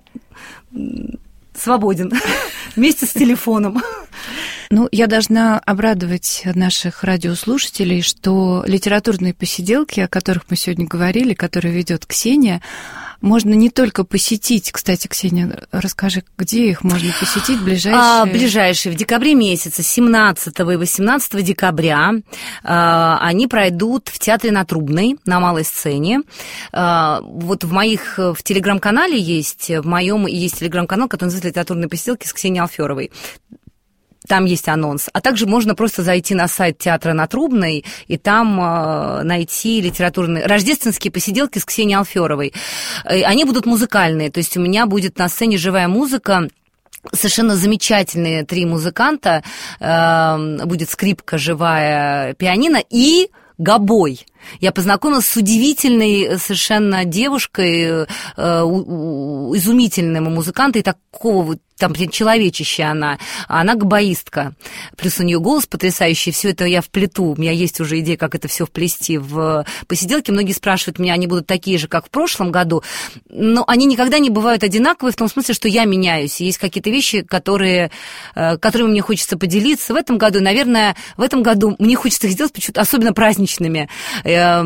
свободен, вместе с телефоном. Ну, я должна обрадовать наших радиослушателей, что литературные посиделки, о которых мы сегодня говорили, которые ведет Ксения, можно не только посетить, кстати, Ксения, расскажи, где их можно посетить в ближайшие... А, ближайшие, в декабре месяце, семнадцатого и восемнадцатого декабря, а, они пройдут в Театре на Трубной, на малой сцене. А, вот в моих, в телеграм-канале есть, в моем есть телеграм-канал, который называется «Литературные посиделки» с Ксенией Алферовой. Там есть анонс. А также можно просто зайти на сайт Театра на Трубной и там э, найти литературные... Рождественские посиделки с Ксенией Алферовой. Они будут музыкальные, то есть у меня будет на сцене живая музыка, совершенно замечательные три музыканта, э, будет скрипка живая, пианино и гобой. Я познакомилась с удивительной совершенно девушкой, э, изумительным музыкантом, и такого вот там человечища она, она гобоистка. Плюс у нее голос потрясающий, все это я вплету, у меня есть уже идея, как это все вплести в посиделки. Многие спрашивают меня, они будут такие же, как в прошлом году, но они никогда не бывают одинаковые в том смысле, что я меняюсь, есть какие-то вещи, которые, которыми мне хочется поделиться. В этом году, наверное, в этом году мне хочется их сделать почему-то особенно праздничными. э,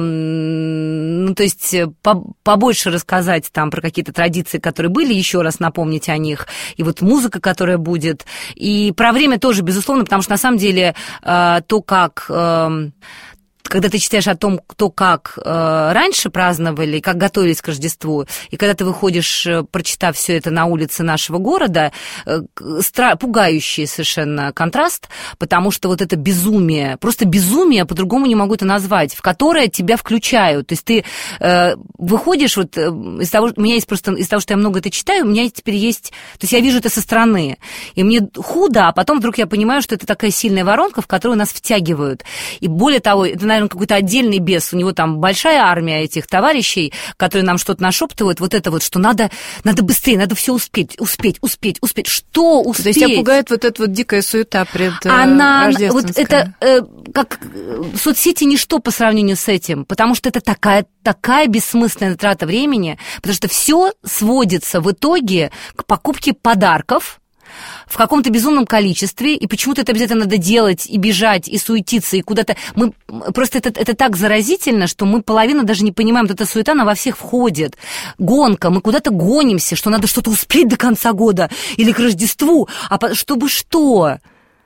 ну, то есть побольше рассказать там про какие-то традиции, которые были, еще раз напомнить о них, и вот музыка, которая будет, и про время тоже, безусловно, потому что на самом деле э, то, как... Э, когда ты читаешь о том, кто как э, раньше праздновали, как готовились к Рождеству, и когда ты выходишь, прочитав все это на улице нашего города, э, стра- пугающий совершенно контраст, потому что вот это безумие, просто безумие, по-другому не могу это назвать, в которое тебя включают. То есть ты э, выходишь, вот э, из того, у меня есть просто, из того, что я много это читаю, у меня теперь есть, то есть я вижу это со стороны, и мне худо, а потом вдруг я понимаю, что это такая сильная воронка, в которую нас втягивают. И более того, это, наверное, какой-то отдельный бес, у него там большая армия этих товарищей, которые нам что-то нашептывают, вот это вот, что надо, надо быстрее, надо все успеть, успеть, успеть, успеть. Что успеть? То есть тебя пугает вот эта вот дикая суета пред Она, рождественской. вот это, э, как соцсети ничто по сравнению с этим, потому что это такая, такая бессмысленная трата времени, потому что все сводится в итоге к покупке подарков в каком-то безумном количестве, и почему-то это обязательно надо делать, и бежать, и суетиться, и куда-то... Мы... Просто это, это так заразительно, что мы половину даже не понимаем, вот эта суета, она во всех входит. Гонка, мы куда-то гонимся, что надо что-то успеть до конца года, или к Рождеству, а чтобы что?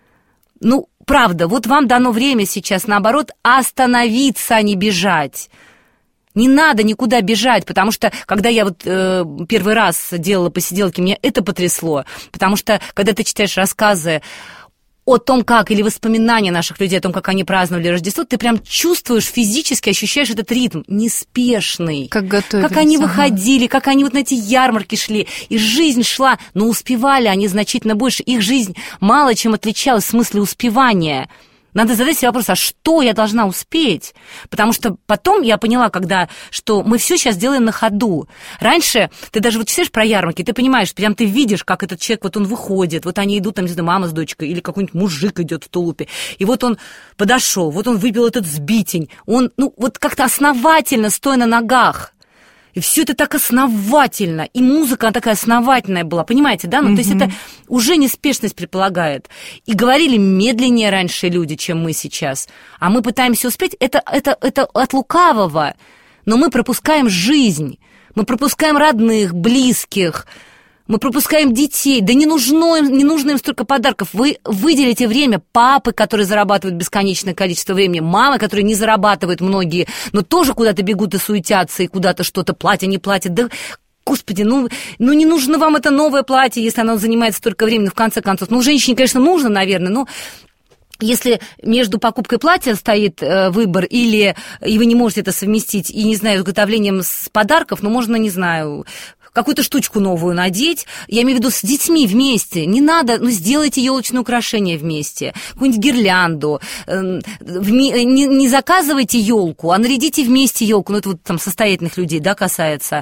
Ну, правда, вот вам дано время сейчас, наоборот, остановиться, а не бежать. Не надо никуда бежать, потому что, когда я вот э, первый раз делала посиделки, меня это потрясло, потому что, когда ты читаешь рассказы о том, как, или воспоминания наших людей о том, как они праздновали Рождество, ты прям чувствуешь, физически ощущаешь этот ритм неспешный. Как готовились. Как они ага. выходили, как они вот на эти ярмарки шли, и жизнь шла, но успевали они значительно больше. Их жизнь мало чем отличалась в смысле успевания. Надо задать себе вопрос, а что я должна успеть? Потому что потом я поняла, когда, что мы все сейчас делаем на ходу. Раньше ты даже вот читаешь про ярмарки, ты понимаешь, прям ты видишь, как этот человек, вот он выходит, вот они идут, там, не знаю, мама с дочкой, или какой-нибудь мужик идет в тулупе, и вот он подошел, вот он выпил этот сбитень, он, ну, вот как-то основательно, стоя на ногах. И все это так основательно. И музыка, она такая основательная была, понимаете, да? Ну, mm-hmm. то есть это уже неспешность предполагает. И говорили медленнее раньше люди, чем мы сейчас. А мы пытаемся успеть. Это, это, это от лукавого. Но мы пропускаем жизнь. Мы пропускаем родных, близких. Мы пропускаем детей. Да не нужно им, не нужно им столько подарков. Вы выделите время. Папы, которые зарабатывают бесконечное количество времени. Мамы, которые не зарабатывают многие, но тоже куда-то бегут и суетятся, и куда-то что-то платят, не платят. Да, господи, ну, ну не нужно вам это новое платье, если оно занимает столько времени, в конце концов. Ну, женщине, конечно, нужно, наверное, но... Если между покупкой платья стоит э, выбор, или и вы не можете это совместить, и, не знаю, изготовлением с подарков, ну, можно, не знаю, какую-то штучку новую надеть, я имею в виду с детьми вместе, не надо, ну, сделайте елочное украшение вместе, какую-нибудь гирлянду, э, вме, не, не заказывайте елку, а нарядите вместе елку, ну, это вот там состоятельных людей, да, касается,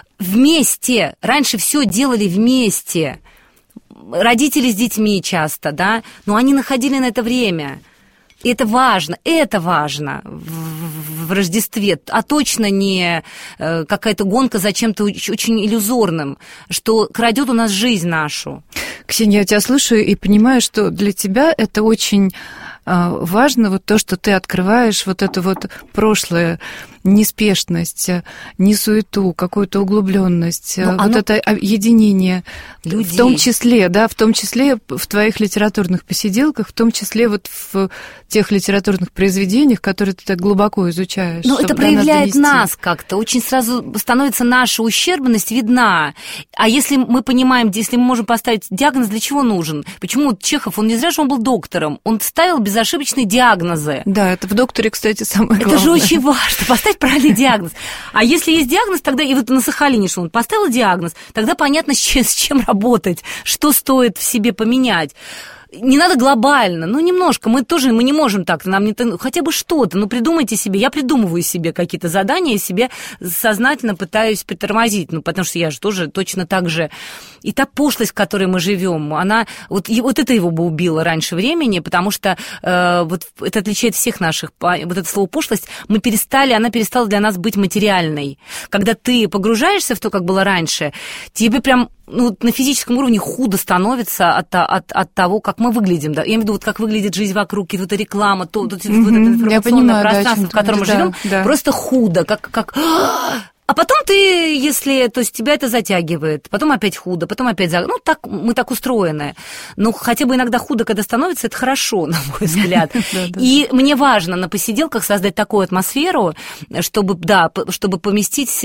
вместе, раньше все делали вместе. Родители с детьми часто, да, но они находили на это время. И это важно, это важно в, в, в Рождестве, а точно не э, какая-то гонка за чем-то очень иллюзорным, что крадет у нас жизнь нашу. Ксения, я тебя слушаю и понимаю, что для тебя это очень э, важно, вот то, что ты открываешь вот это вот прошлое, неспешность, не суету, какую-то углубленность, вот оно... это единение, людей. В том числе, да, в том числе в твоих литературных посиделках, в том числе вот в тех литературных произведениях, которые ты так глубоко изучаешь. Ну, это проявляет нас, нас как-то, очень сразу становится наша ущербность видна. А если мы понимаем, если мы можем поставить диагноз, для чего нужен? Почему Чехов, он не зря же он был доктором, он ставил безошибочные диагнозы. Да, это в докторе, кстати, самое это главное. Это же очень важно, поставить правильный диагноз. А если есть диагноз, тогда и вот на Сахалине, что он поставил диагноз, тогда понятно, с чем, с чем работать, что стоит в себе поменять. Не надо глобально, ну, немножко, мы тоже, мы не можем так, нам не, хотя бы что-то, ну, придумайте себе, я придумываю себе какие-то задания, себе сознательно пытаюсь притормозить, ну, потому что я же тоже точно так же, и та пошлость, в которой мы живем, она, вот, и, вот это его бы убило раньше времени, потому что э, вот это отличает всех наших, вот это слово пошлость, мы перестали, она перестала для нас быть материальной. Когда ты погружаешься в то, как было раньше, тебе прям ну, на физическом уровне худо становится от, от, от того, как мы выглядим. Да? Я имею в виду, вот как выглядит жизнь вокруг, и вот эта реклама, то, вот, mm-hmm. вот это информационное понимаю, пространство, да, в котором мы да, живем, да. просто худо, как... как... А потом ты, если, то есть тебя это затягивает, потом опять худо, потом опять... За... Ну, так, мы так устроены. Но хотя бы иногда худо, когда становится, это хорошо, на мой взгляд. И мне важно на посиделках создать такую атмосферу, чтобы, да, чтобы поместить,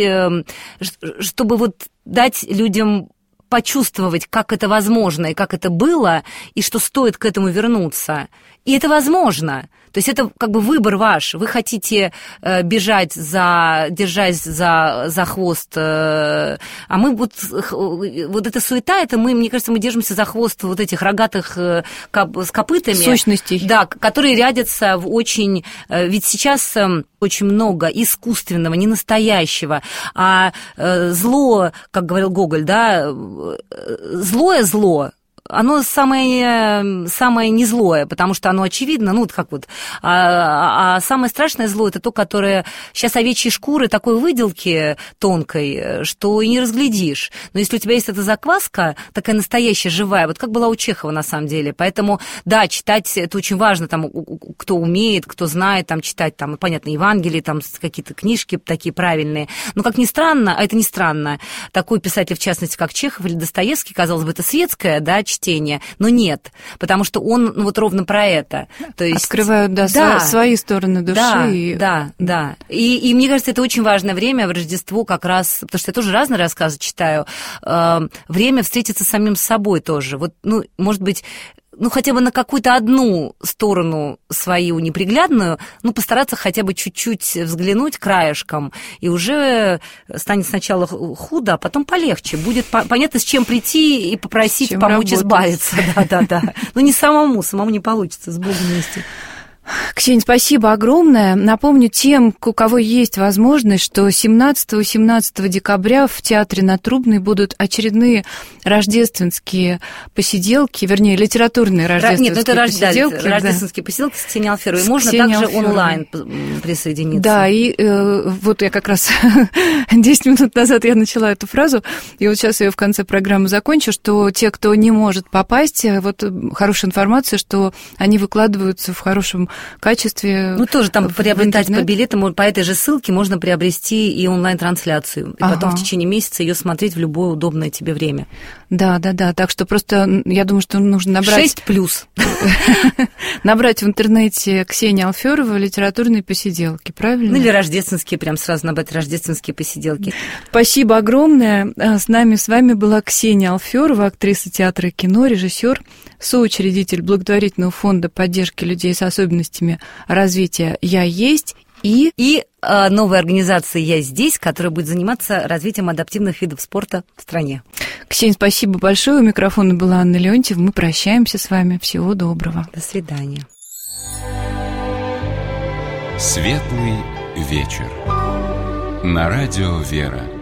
чтобы вот дать людям почувствовать, как это возможно, и как это было, и что стоит к этому вернуться. И это возможно. То есть это как бы выбор ваш. Вы хотите э, бежать, за, держась за, за хвост, э, а мы вот, вот эта суета, это мы, мне кажется, мы держимся за хвост вот этих рогатых э, коп, с копытами. Сущностей. Да, которые рядятся в очень... Э, ведь сейчас... Э, очень много искусственного, не настоящего, а э, зло, как говорил Гоголь, да, злое зло, оно самое, самое не злое, потому что оно очевидно, ну, вот как вот. А, а самое страшное зло – это то, которое сейчас овечьи шкуры такой выделки тонкой, что и не разглядишь. Но если у тебя есть эта закваска, такая настоящая, живая, вот как была у Чехова на самом деле. Поэтому, да, читать это очень важно, там, кто умеет, кто знает, там, читать, там, понятно, Евангелие, там, какие-то книжки такие правильные. Но, как ни странно, а это не странно, такой писатель, в частности, как Чехов или Достоевский, казалось бы, это светское, да, чтение, но нет, потому что он ну, вот ровно про это. То есть, открывают, да, да свои стороны души. Да, и... да, да. И, и мне кажется, это очень важное время в Рождество как раз, потому что я тоже разные рассказы читаю, э, время встретиться с самим собой тоже. Вот, ну, может быть, ну, хотя бы на какую-то одну сторону свою неприглядную, ну, постараться хотя бы чуть-чуть взглянуть краешком, и уже станет сначала худо, а потом полегче. Будет понятно, с чем прийти и попросить помочь работать. Избавиться. Да-да-да. Но не самому, самому не получится, с Богом вместе. Ксения, спасибо огромное. Напомню тем, у кого есть возможность, что семнадцатого-семнадцатого декабря в Театре на Трубной будут очередные рождественские посиделки, вернее, литературные рождественские Нет, это посиделки. Да, рождественские да. посиделки с Ксенией Алферовой. Можно Ксения также Алферовой. Онлайн присоединиться. Да, и э, вот я как раз десять минут назад я начала эту фразу, и вот сейчас я ее в конце программы закончу, что те, кто не может попасть, вот хорошая информация, что они выкладываются в хорошем качестве. Ну, тоже там приобретать по билетам, по этой же ссылке можно приобрести и онлайн-трансляцию. И ага. потом в течение месяца ее смотреть в любое удобное тебе время. Да, да, да. Так что просто я думаю, что нужно набрать... шесть плюс. Набрать в интернете Ксения Алферова литературные посиделки, правильно? Ну, или рождественские, прям сразу набрать рождественские посиделки. Спасибо огромное. С нами, с вами была Ксения Алферова, актриса театра и кино, режиссер, соучредитель благотворительного фонда поддержки людей с особенностями развития «Я есть» и... И э, новая организация «Я здесь», которая будет заниматься развитием адаптивных видов спорта в стране. Ксения, спасибо большое. У микрофона была Анна Леонтьева. Мы прощаемся с вами. Всего доброго. До свидания. Светлый вечер. На радио «Вера».